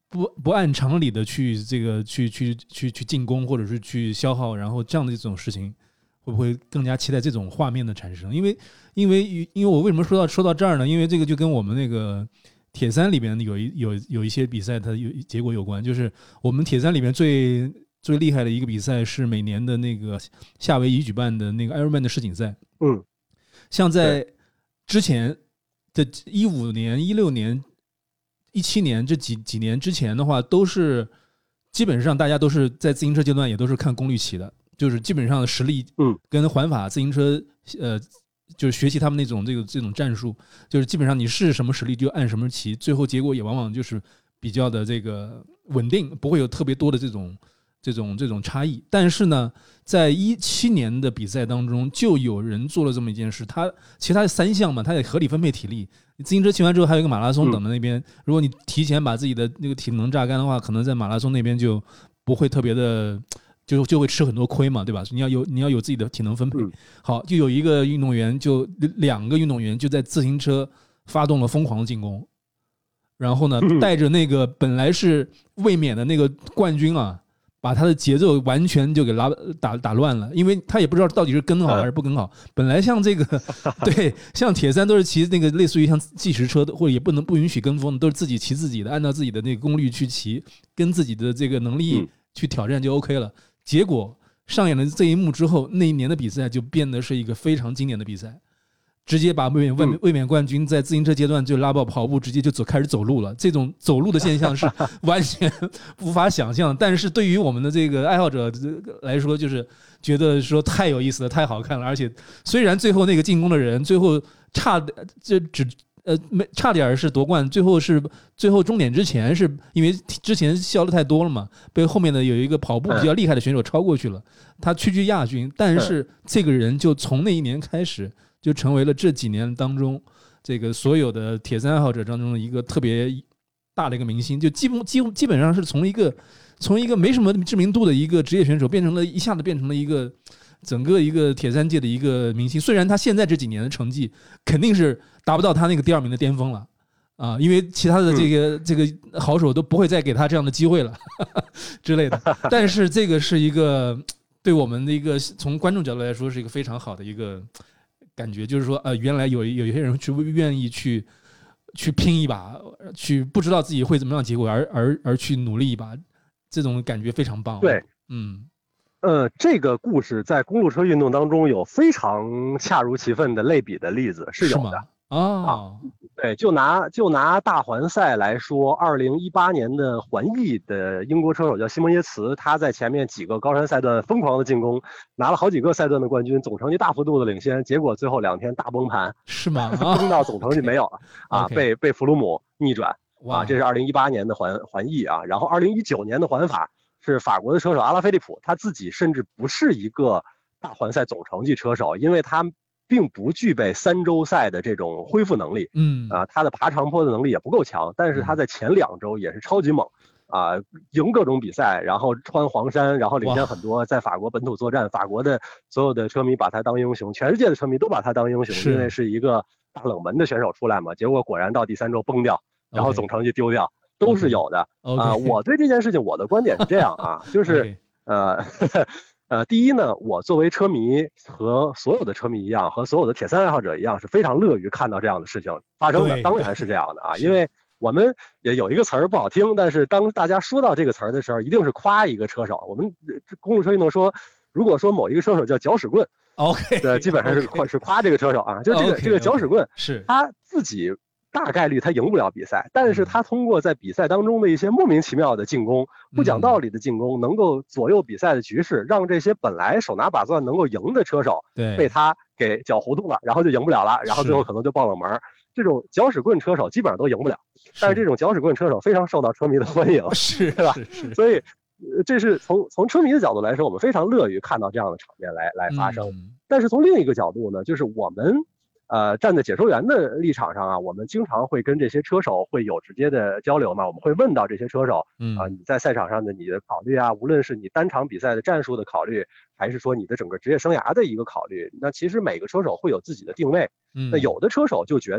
A: 不按常理的去这个去进攻或者是去消耗，然后这样的一种事情，会不会更加期待这种画面的产生？因为我为什么说到这儿呢？因为这个就跟我们那个铁三里边有一些比赛它有结果有关，就是我们铁三里边最厉害的一个比赛是每年的那个夏威夷举办的那个 Ironman 的世锦赛。像在之前的15年、16年、17年这几年之前的话，都是基本上大家都是在自行车阶段也都是看功率骑的，就是基本上的实力跟环法自行车就是学习他们那种这种战术，就是基本上你是什么实力就按什么骑，最后结果也往往就是比较的这个稳定，不会有特别多的这种差异。但是呢，在17年的比赛当中，就有人做了这么一件事，其实它是3项嘛，它得合理分配体力。自行车骑完之后还有一个马拉松等在那边，如果你提前把自己的那个体能榨干的话，可能在马拉松那边就不会特别的就会吃很多亏嘛，对吧？你要有自己的体能分配。好，就有一个运动员，就2个运动员就在自行车发动了疯狂的进攻，然后呢，带着那个本来是卫冕的那个冠军啊，把他的节奏完全就给打乱了，因为他也不知道到底是跟好还是不跟好。本来像这个对，像铁三都是骑那个类似于像计时车的，或者也不允许跟风的，都是自己骑自己的，按照自己的那个功率去骑，跟自己的这个能力去挑战就 OK 了。结果上演了这一幕之后，那一年的比赛就变得是一个非常经典的比赛，直接把卫冕冠军在自行车阶段就拉爆跑步，直接就开始走路了。这种走路的现象是完全无法想象，但是对于我们的这个爱好者来说，就是觉得说太有意思了，太好看了。而且虽然最后那个进攻的人最后差点是夺冠，最后终点之前是因为之前笑的太多了嘛，被后面的有一个跑步比较厉害的选手超过去了，他屈居亚军。但是这个人就从那一年开始就成为了这几年当中这个所有的铁三爱好者当中的一个特别大的一个明星，就基本上是从一个没什么知名度的一个职业选手一下子变成了一个整个一个铁三界的一个明星。虽然他现在这几年的成绩肯定是达不到他那个第2名的巅峰了啊，因为其他的这个好手都不会再给他这样的机会了之类的。但是这个是一个对我们的一个从观众角度来说是一个非常好的一个感觉，就是说原来有一些人愿意去拼一把，去不知道自己会怎么样结果而去努力一把，这种感觉非常棒。
B: 对，这个故事在公路车运动当中有非常恰如其分的类比的例子是有的。对，就拿大环赛来说，2018年的环意的英国车手叫西蒙耶茨，他在前面几个高山赛段疯狂的进攻，拿了好几个赛段的冠军，总成绩大幅度的领先，结果最后2天大崩盘，
A: 是吗？
B: 崩到总成绩没有了啊，被弗鲁姆逆转啊，这是2018年的环意啊，然后2019年的环法是法国的车手阿拉菲利普，他自己甚至不是一个大环赛总成绩车手，因为他并不具备3周赛的这种恢复能力，他的爬长坡的能力也不够强，但是他在前2周也是超级猛啊，赢各种比赛，然后穿黄衫，然后领先很多，在法国本土作战，法国的所有的车迷把他当英雄，全世界的车迷都把他当英雄，因为是一个大冷门的选手出来嘛，结果果然到第3周崩掉，然后总成绩丢掉，都是有的啊。我对这件事情我的观点是这样啊，就是第一呢，我作为车迷和所有的车迷一样，和所有的铁三爱好者一样，是非常乐于看到这样的事情发生的，当然是这样的啊，因为我们也有一个词儿不好听，但是当大家说到这个词儿的时候，一定是夸一个车手。我们公路车运动说，如果说某一个车手叫搅屎棍基本上是夸这个车手啊，就这个搅屎棍是他自己大概率他赢不了比赛，但是他通过在比赛当中的一些莫名其妙的进攻，不讲道理的进攻，能够左右比赛的局势，让这些本来手拿把攥能够赢的车手被他给搅糊涂了，然后就赢不了了，然后最后可能就爆冷门。这种搅屎棍车手基本上都赢不了，但是这种搅屎棍车手非常受到车迷的欢迎，是吧？所以这是从车迷的角度来说，我们非常乐于看到这样的场面来发生。但是从另一个角度呢，就是我们站在解说员的立场上啊，我们经常会跟这些车手会有直接的交流嘛，我们会问到这些车手你在赛场上的你的考虑啊，无论是你单场比赛的战术的考虑，还是说你的整个职业生涯的一个考虑，那其实每个车手会有自己的定位。那有的车手就觉得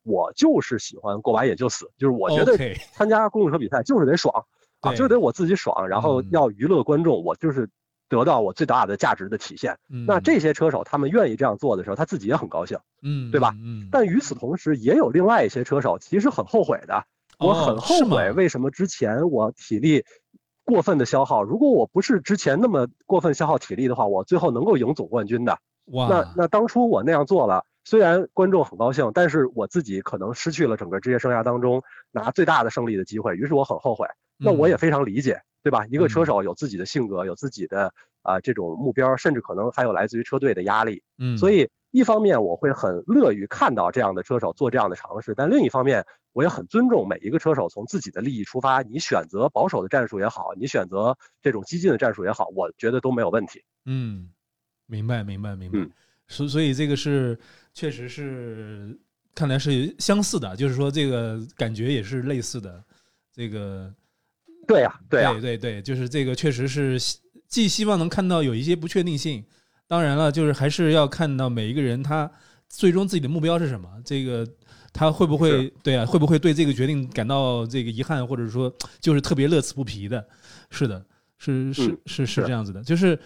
B: 我就是喜欢过把瘾就死，就是我觉得
A: OK
B: 参加公路车比赛就是得爽啊，
A: 对
B: 就是得我自己爽，然后要娱乐观众，我就是得到我最大的价值的体现。那这些车手他们愿意这样做的时候，他自己也很高兴，对吧？但与此同时，也有另外一些车手其实很后悔的，我很后悔为什么之前我体力过分的消耗，如果我不是之前那么过分消耗体力的话，我最后能够赢总冠军的。那当初我那样做了，虽然观众很高兴，但是我自己可能失去了整个职业生涯当中拿最大的胜利的机会，于是我很后悔。那我也非常理解，对吧？一个车手有自己的性格，有自己的这种目标，甚至可能还有来自于车队的压力。所以一方面我会很乐于看到这样的车手做这样的尝试，但另一方面我也很尊重每一个车手从自己的利益出发，你选择保守的战术也好，你选择这种激进的战术也好，我觉得都没有问题。
A: 明白。所以这个是确实是看来是相似的，就是说这个感觉也是类似的。这个
B: 对呀，
A: 对，就是这个确实是既希望能看到有一些不确定性，当然了，就是还是要看到每一个人他最终自己的目标是什么，这个他会不会会不会对这个决定感到这个遗憾，或者说就是特别乐此不疲的。是的，是这样子的，就是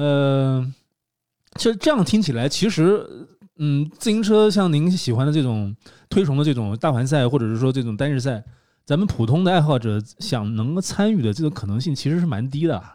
A: 其实这样听起来，其实自行车像您喜欢的这种推崇的这种大环赛，或者是说这种单日赛，咱们普通的爱好者想能够参与的这个可能性其实是蛮低的。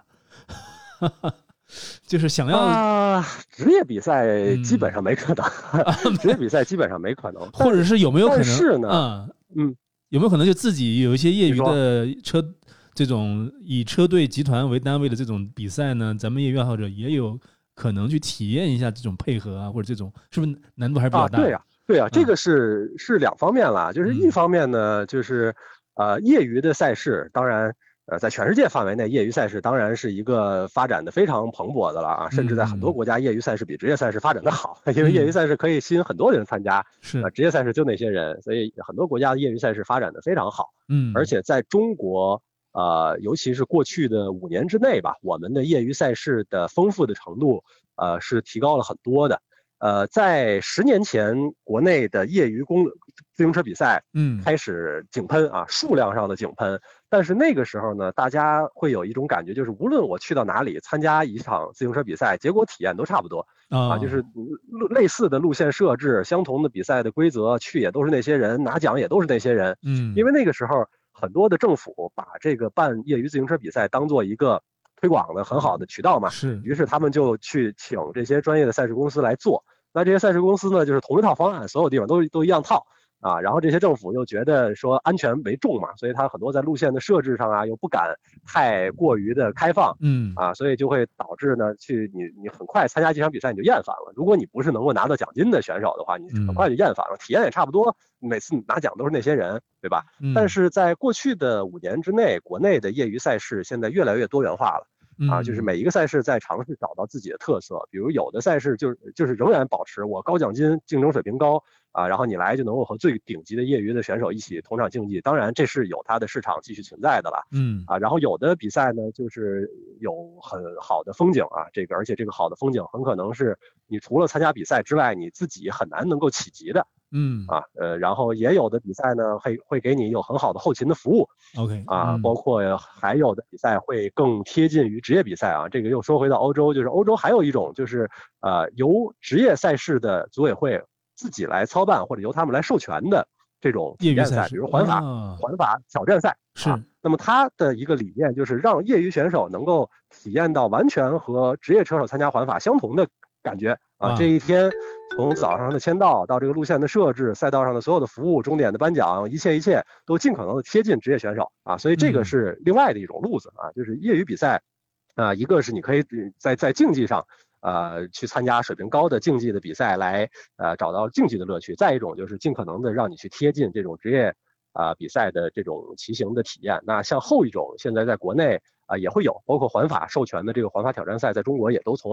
A: 就是想要
B: 职业比赛基本上没可能，职业比赛基本上没可能，
A: 或者是有没有可能？
B: 但是呢，
A: 有没有可能就自己有一些业余的这种以车队集团为单位的这种比赛呢？咱们业余爱好者也有可能去体验一下这种配合啊，或者这种是不是难度还是比较大？
B: 对呀，这个是两方面啦，就是一方面呢，就是业余的赛事，当然在全世界范围内，业余赛事当然是一个发展的非常蓬勃的了啊，甚至在很多国家，业余赛事比职业赛事发展的好，因为业余赛事可以吸引很多人参加，职业赛事就那些人，所以很多国家的业余赛事发展的非常好。而且在中国，尤其是过去的5年之内吧，我们的业余赛事的丰富的程度，是提高了很多的。在10年前，国内的业余自行车比赛，开始井喷啊，数量上的井喷。但是那个时候呢，大家会有一种感觉，就是无论我去到哪里参加一场自行车比赛，结果体验都差不多啊，就是类似的路线设置，相同的比赛的规则，去也都是那些人，拿奖也都是那些人。因为那个时候很多的政府把这个办业余自行车比赛当做一个推广的很好的渠道嘛，于是他们就去请这些专业的赛事公司来做。那这些赛事公司呢，就是同一套方案，所有地方都一样套啊。然后这些政府又觉得说安全为重嘛，所以它很多在路线的设置上啊，又不敢太过于的开放，所以就会导致呢，你很快参加这场比赛你就厌烦了。如果你不是能够拿到奖金的选手的话，你很快就厌烦了，体验也差不多，每次拿奖都是那些人，对吧？但是在过去的5年之内，国内的业余赛事现在越来越多元化了。就是每一个赛事在尝试找到自己的特色，比如有的赛事就是仍然保持我高奖金，竞争水平高啊，然后你来就能够和最顶级的业余的选手一起同场竞技，当然这是有它的市场继续存在的了，然后有的比赛呢就是有很好的风景啊，而且这个好的风景很可能是你除了参加比赛之外，你自己很难能够企及的。然后也有的比赛呢，会给你有很好的后勤的服务
A: ，OK
B: 包括还有的比赛会更贴近于职业比赛啊。这个又说回到欧洲，就是欧洲还有一种就是由职业赛事的组委会自己来操办或者由他们来授权的这种体验赛，比如环法挑战赛那么它的一个理念就是让业余选手能够体验到完全和职业车手参加环法相同的感觉这一天从早上的签到到这个路线的设置，赛道上的所有的服务，终点的颁奖，一切都尽可能的贴近职业选手所以这个是另外的一种路子就是业余比赛一个是你可以在竞技上去参加水平高的竞技的比赛来找到竞技的乐趣，再一种就是尽可能的让你去贴近这种职业比赛的这种骑行的体验。那像后一种现在在国内也会有，包括环法授权的这个环法挑战赛，在中国也都从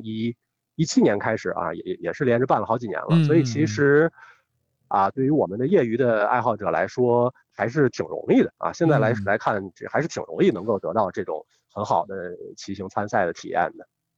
B: 2017年开始也是连着办了好几年了。所以其实对于我们的业余的爱好者来说还是挺容易的现在来看还是挺容易能够得到这种很好的骑行参赛的体验的。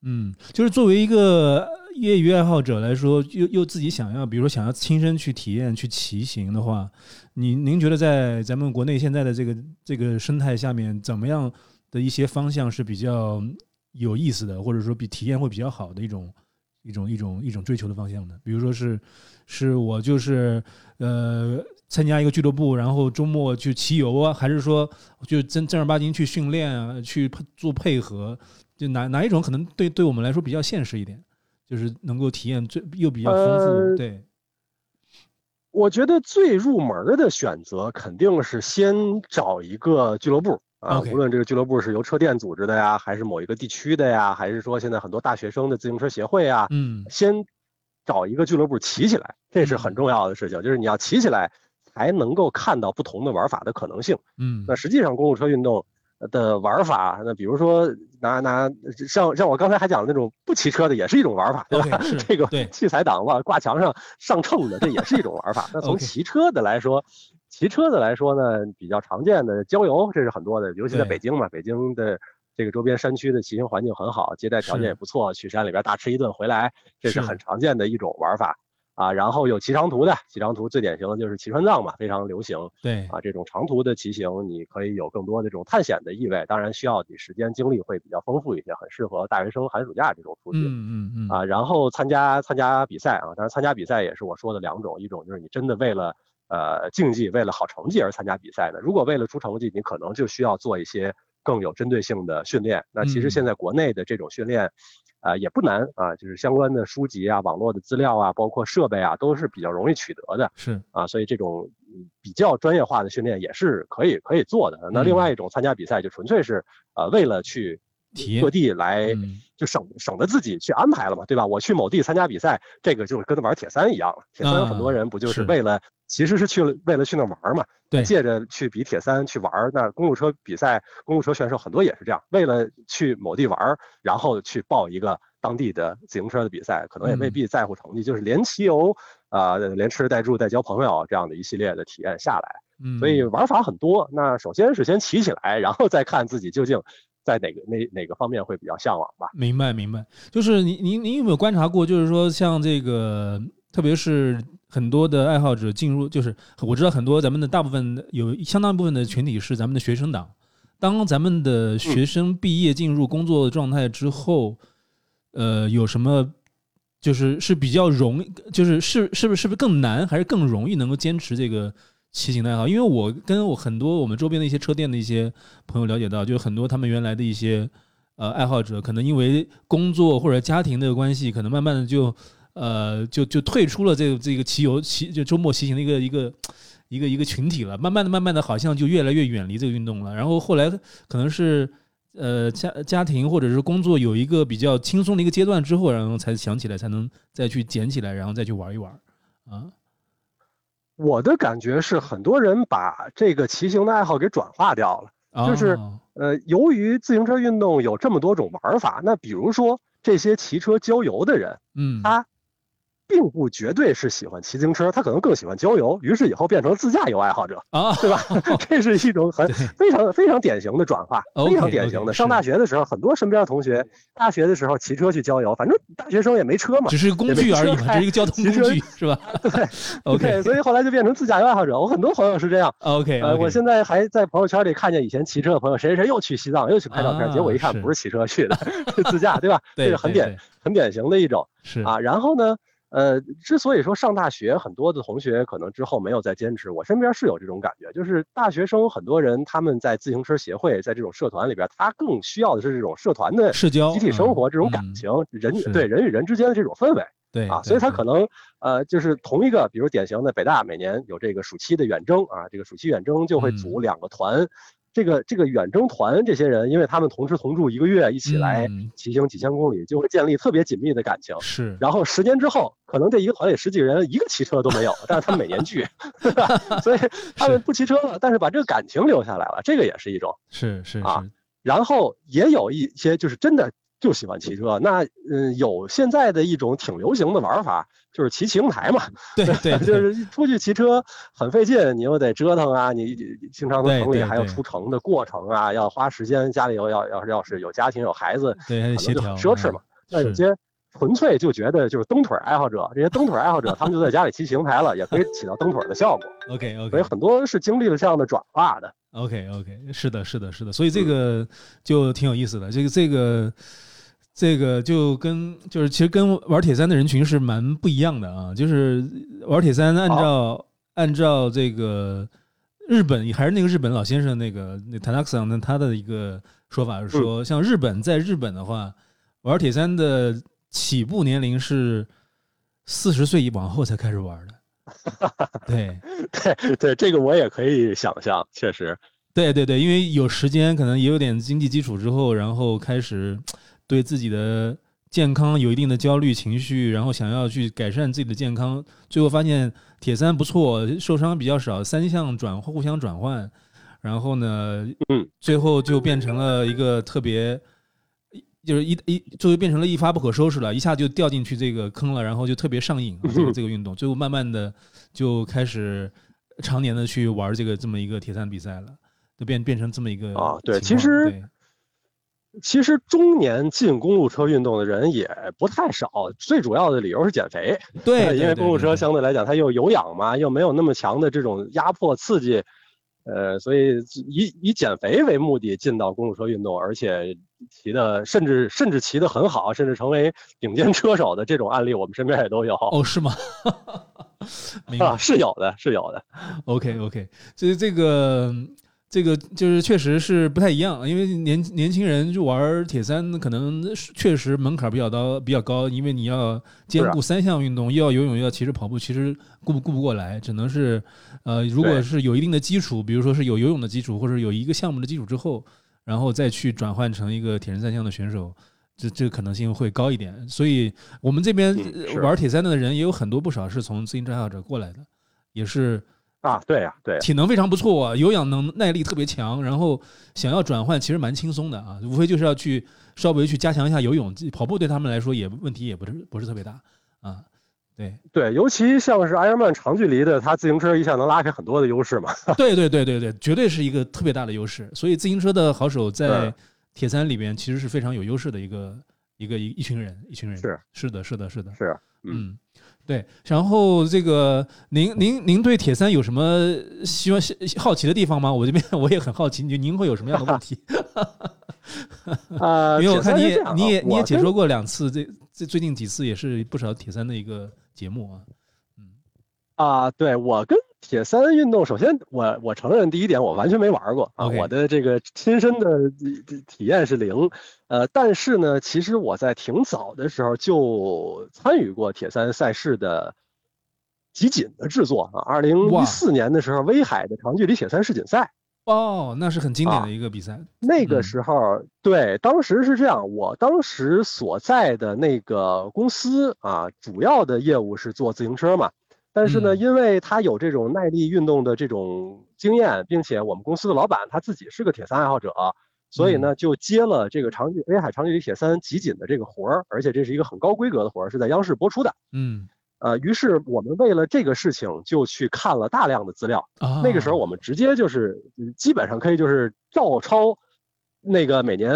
A: 就是作为一个业余爱好者来说，又自己想要，比如说想要亲身去体验去骑行的话，您觉得在咱们国内现在的这个生态下面，怎么样的一些方向是比较有意思的，或者说比体验会比较好的一种追求的方向呢？比如说是我就是参加一个俱乐部，然后周末去骑游啊，还是说就正儿八经去训练啊，去做配合？就哪一种可能对我们来说比较现实一点，就是能够体验又比较丰富。对，
B: 我觉得最入门的选择肯定是先找一个俱乐部啊，无论这个俱乐部是由车店组织的呀，还是某一个地区的呀，还是说现在很多大学生的自行车协会啊，先找一个俱乐部骑起来，这是很重要的事情，就是你要骑起来才能够看到不同的玩法的可能性。那实际上公路车运动的玩法，那比如说像我刚才还讲的那种不骑车的也是一种玩法，对吧？这个器材档挂墙上上秤的，这也是一种玩法。那从骑车的来说呢，比较常见的郊游，这是很多的，尤其在北京嘛，北京的这个周边山区的骑行环境很好，接待条件也不错，去山里边大吃一顿回来，这是很常见的一种玩法。然后有骑长途的，骑长途最典型的就是骑川藏嘛，非常流行。
A: 对
B: 这种长途的骑行，你可以有更多的这种探险的意味，当然需要你时间精力会比较丰富一些，很适合大学生寒暑假这种出去。然后参加比赛啊，当然参加比赛也是我说的两种，一种就是你真的为了竞技，为了好成绩而参加比赛的，如果为了出成绩，你可能就需要做一些更有针对性的训练。那其实现在国内的这种训练也不难啊，就是相关的书籍啊、网络的资料啊，包括设备啊，都是比较容易取得的。
A: 是
B: 所以这种比较专业化的训练也是可以做的。那另外一种参加比赛就纯粹是为了去各地来，就省得自己去安排了嘛，对吧？我去某地参加比赛，这个就跟玩铁三一样了。铁三很多人不就是为了其实是为了去那玩嘛，
A: 对，
B: 借着去比铁三去玩。那公路车比赛，公路车选手很多也是这样，为了去某地玩，然后去报一个当地的自行车的比赛，可能也未必在乎成绩，就是连骑游连吃带住带交朋友这样的一系列的体验下来。所以玩法很多。那首先是先骑起来，然后再看自己究竟在哪个方面会比较向往吧。
A: 明白。就是您有没有观察过，就是说像这个，特别是很多的爱好者进入，就是我知道很多咱们的大部分有相当部分的群体是咱们的学生党。当咱们的学生毕业进入工作状态之后，有什么是比较容易，是不是更难，还是更容易能够坚持这个骑行的爱好？因为我跟很多我们周边的一些车店的一些朋友了解到，就很多他们原来的一些爱好者，可能因为工作或者家庭的关系，可能慢慢的就退出了这个就周末骑行的一个群体了。慢慢的，好像就越来越远离这个运动了。然后后来可能是家庭或者是工作有一个比较轻松的一个阶段之后，然后才想起来，才能再去捡起来，然后再去玩一玩啊。
B: 我的感觉是，很多人把这个骑行的爱好给转化掉了，就是由于自行车运动有这么多种玩法，那比如说这些骑车郊游的人，他并不绝对是喜欢骑自行车，他可能更喜欢郊游，于是以后变成自驾游爱好者对吧？这是一种非常典型的转化，非常典型的。上大学的时候，很多身边的同学，大学的时候骑车去郊游，反正大学生也没车嘛，
A: 只是个工具而已嘛，这是一个交通工具，是吧？
B: 对，OK， 所以后来就变成自驾游爱好者。我很多朋友是这样。
A: OK，
B: 我现在还在朋友圈里看见以前骑车的朋友，谁又去西藏，又去拍照片，结果一看不是骑车去的，是自驾，对吧？这是很典型的一种。
A: 是
B: 然后呢？之所以说上大学，很多的同学可能之后没有再坚持，我身边是有这种感觉，就是大学生很多人他们在自行车协会，在这种社团里边，他更需要的是这种社团的
A: 社交、
B: 集体生活这种感情，人与人之间的这种氛围，
A: 对
B: 所以他可能就是同一个，比如典型的北大每年有这个暑期的远征这个暑期远征就会组2个团。这个远征团这些人，因为他们同吃同住1个月，一起来骑行几千公里，就会建立特别紧密的感情。
A: 是，
B: 然后10年之后，可能这一个团里10几个人一个骑车都没有，但是他们每年聚，对吧？所以他们不骑车了，但是把这个感情留下来了，这个也是一种。
A: 是。
B: 然后也有一些就是真的就喜欢骑车，那有现在的一种挺流行的玩法，就是骑骑行台嘛。对，就是出去骑车很费劲，你又得折腾你经常从城里还要出城的过程要花时间，家里要是有家庭有孩子，
A: 对，还得协调，
B: 奢侈嘛。 那有些纯粹就觉得就是蹬腿爱好者，这些蹬腿爱好者他们就在家里骑行牌了，也可以起到蹬腿的效果。
A: OK，
B: 所以很多是经历了这样的转化的。
A: OK， 是的，所以这个就挺有意思的。这个就是其实跟玩铁三的人群是蛮不一样的啊。就是玩铁三按照这个日本还是那个日本老先生那田中桑呢，他的一个说法是说，像在日本的话，玩铁三的起步年龄是40岁往后才开始玩的。
B: 对，这个我也可以想象，确实。
A: 对，因为有时间，可能也有点经济基础之后，然后开始对自己的健康有一定的焦虑情绪，然后想要去改善自己的健康，最后发现铁三不错，受伤比较少，3项互相转换，然后呢，最后就变成了一个特别，就是最后变成了一发不可收拾了，一下就掉进去这个坑了，然后就特别上瘾这个运动，最后慢慢的就开始常年的去玩这么一个铁三比赛了，就变成这么一个
B: 对，其实中年进公路车运动的人也不太少，最主要的理由是减肥。
A: 对，
B: 因为公路车相对来讲它又有氧嘛，又没有那么强的这种压迫刺激，所以以减肥为目的进到公路车运动，而且骑的甚至骑得很好，甚至成为顶尖车手的这种案例，我们身边也都有。
A: 哦，是吗？
B: 是有的。
A: OK， 这个就是确实是不太一样，因为年轻人就玩铁三，可能确实门槛比较高，因为你要兼顾3项运动，又要游泳又要骑着跑步，其实顾不过来，只能是如果是有一定的基础，比如说是有游泳的基础，或者有一个项目的基础之后，然后再去转换成一个铁人3项的选手，这个可能性会高一点。所以我们这边玩铁三的人也有不少是从自行车爱好者过来的，也是。
B: 对，
A: 体能非常不错啊，有氧耐力特别强，然后想要转换其实蛮轻松的啊，无非就是要稍微去加强一下游泳，跑步对他们来说问题也不是特别大啊。对，
B: 尤其像是 Ironman 长距离的，他自行车一下能拉开很多的优势嘛。
A: 对，绝对是一个特别大的优势，所以自行车的好手在铁三里边其实是非常有优势的一群人。是的。对，然后这个您对铁三有什么好奇的地方吗？我这边我也很好奇，您会有什么样的问题？因为我看你也解说过2次，这最近几次也是不少铁三的一个节目啊。
B: 对，我跟铁三运动，首先我承认第一点，我完全没玩过啊，我的这个亲身的体验是0。但是呢，其实我在挺早的时候就参与过铁三赛事的集锦的制作啊。2014年的时候，威海的长距离铁三世锦赛。
A: 那是很经典的一个比赛。
B: 那个时候，对，当时是这样，我当时所在的那个公司啊，主要的业务是做自行车嘛。但是呢，因为他有这种耐力运动的这种经验，并且我们公司的老板他自己是个铁三爱好者，所以呢就接了这个威海长距离铁三集锦的这个活儿，而且这是一个很高规格的活儿，是在央视播出的。于是我们为了这个事情就去看了大量的资料。那个时候我们直接就是基本上可以就是照抄那个每年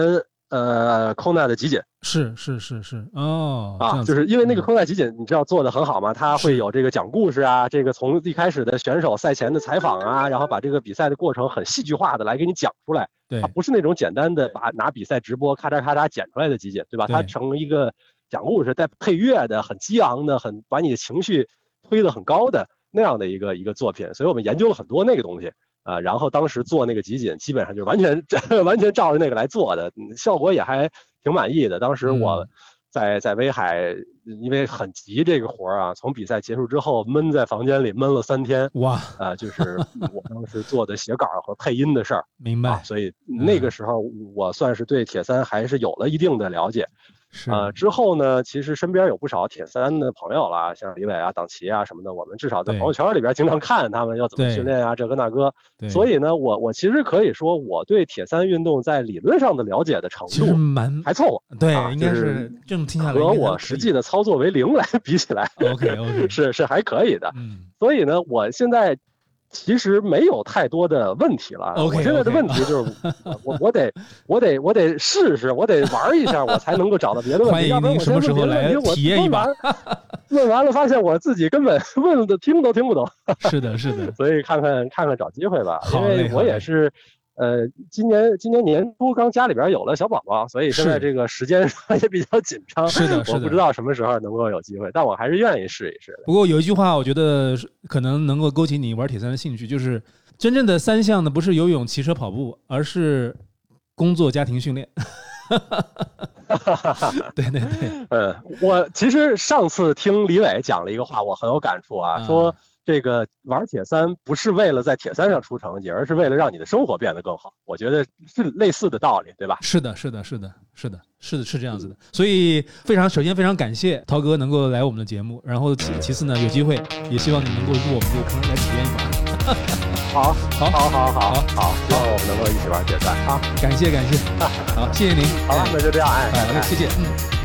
B: Kona 的集锦。
A: 是
B: 就是因为那个Kona集锦你知道做的很好嘛，它会有这个讲故事啊，这个从一开始的选手赛前的采访啊，然后把这个比赛的过程很戏剧化的来给你讲出来。
A: 对，
B: 它不是那种简单的拿比赛直播咔嚓咔嚓剪出来的集锦，对吧？它成一个讲故事带配乐的，很激昂的，很把你的情绪推得很高的那样的一个作品。所以我们研究了很多那个东西然后当时做那个集锦基本上就完全照着那个来做的，效果也还挺满意的。当时我在威海，因为很急这个活啊，从比赛结束之后闷在房间里闷了3天。
A: 哇，
B: 就是我当时做的写稿和配音的事儿。
A: 明白。
B: 所以那个时候我算是对铁三还是有了一定的了解。之后呢，其实身边有不少铁三的朋友啦，像李伟啊、党旗啊什么的，我们至少在朋友圈里边经常看他们要怎么训练啊，这个那个。所以呢，我其实可以说，我对铁三运动在理论上的了解的程度还凑合。
A: 对，应该是这么听下来，
B: 和我实际的操作为0来比起来
A: ，OK，
B: 是还可以的。所以呢，我现在其实没有太多的问题了。
A: 我
B: 现在的问题就是我得试试，我得玩一下，我才能够找到别的问题。
A: 欢迎您什么时候来体验一把？
B: 问完了，发现我自己根本问的听都听不懂。
A: 是的，是的。
B: 所以看看找机会吧，因为我也是。今年年初刚家里边有了小宝宝，所以现在这个时间上也比较紧张。
A: 是的，
B: 我不知道什么时候能够有机会，但我还是愿意试一试的。
A: 不过有一句话，我觉得可能能够勾起你玩铁三的兴趣，就是真正的3项呢，不是游泳、骑车、跑步，而是工作、家庭、训练。对对对。
B: 我其实上次听李伟讲了一个话，我很有感触啊，说。这个玩铁三不是为了在铁三上出成绩，而是为了让你的生活变得更好。我觉得是类似的道理，对吧？
A: 是的，是的，是的，是的，是这样子的。所以首先非常感谢涛哥能够来我们的节目，然后其次呢，有机会也希望你能够入我们这个坑来体验一把。
B: 好，希望我们能够一起玩铁三啊！
A: 感谢，好，谢谢您。
B: 好了，那就这样，
A: 好嘞，谢谢，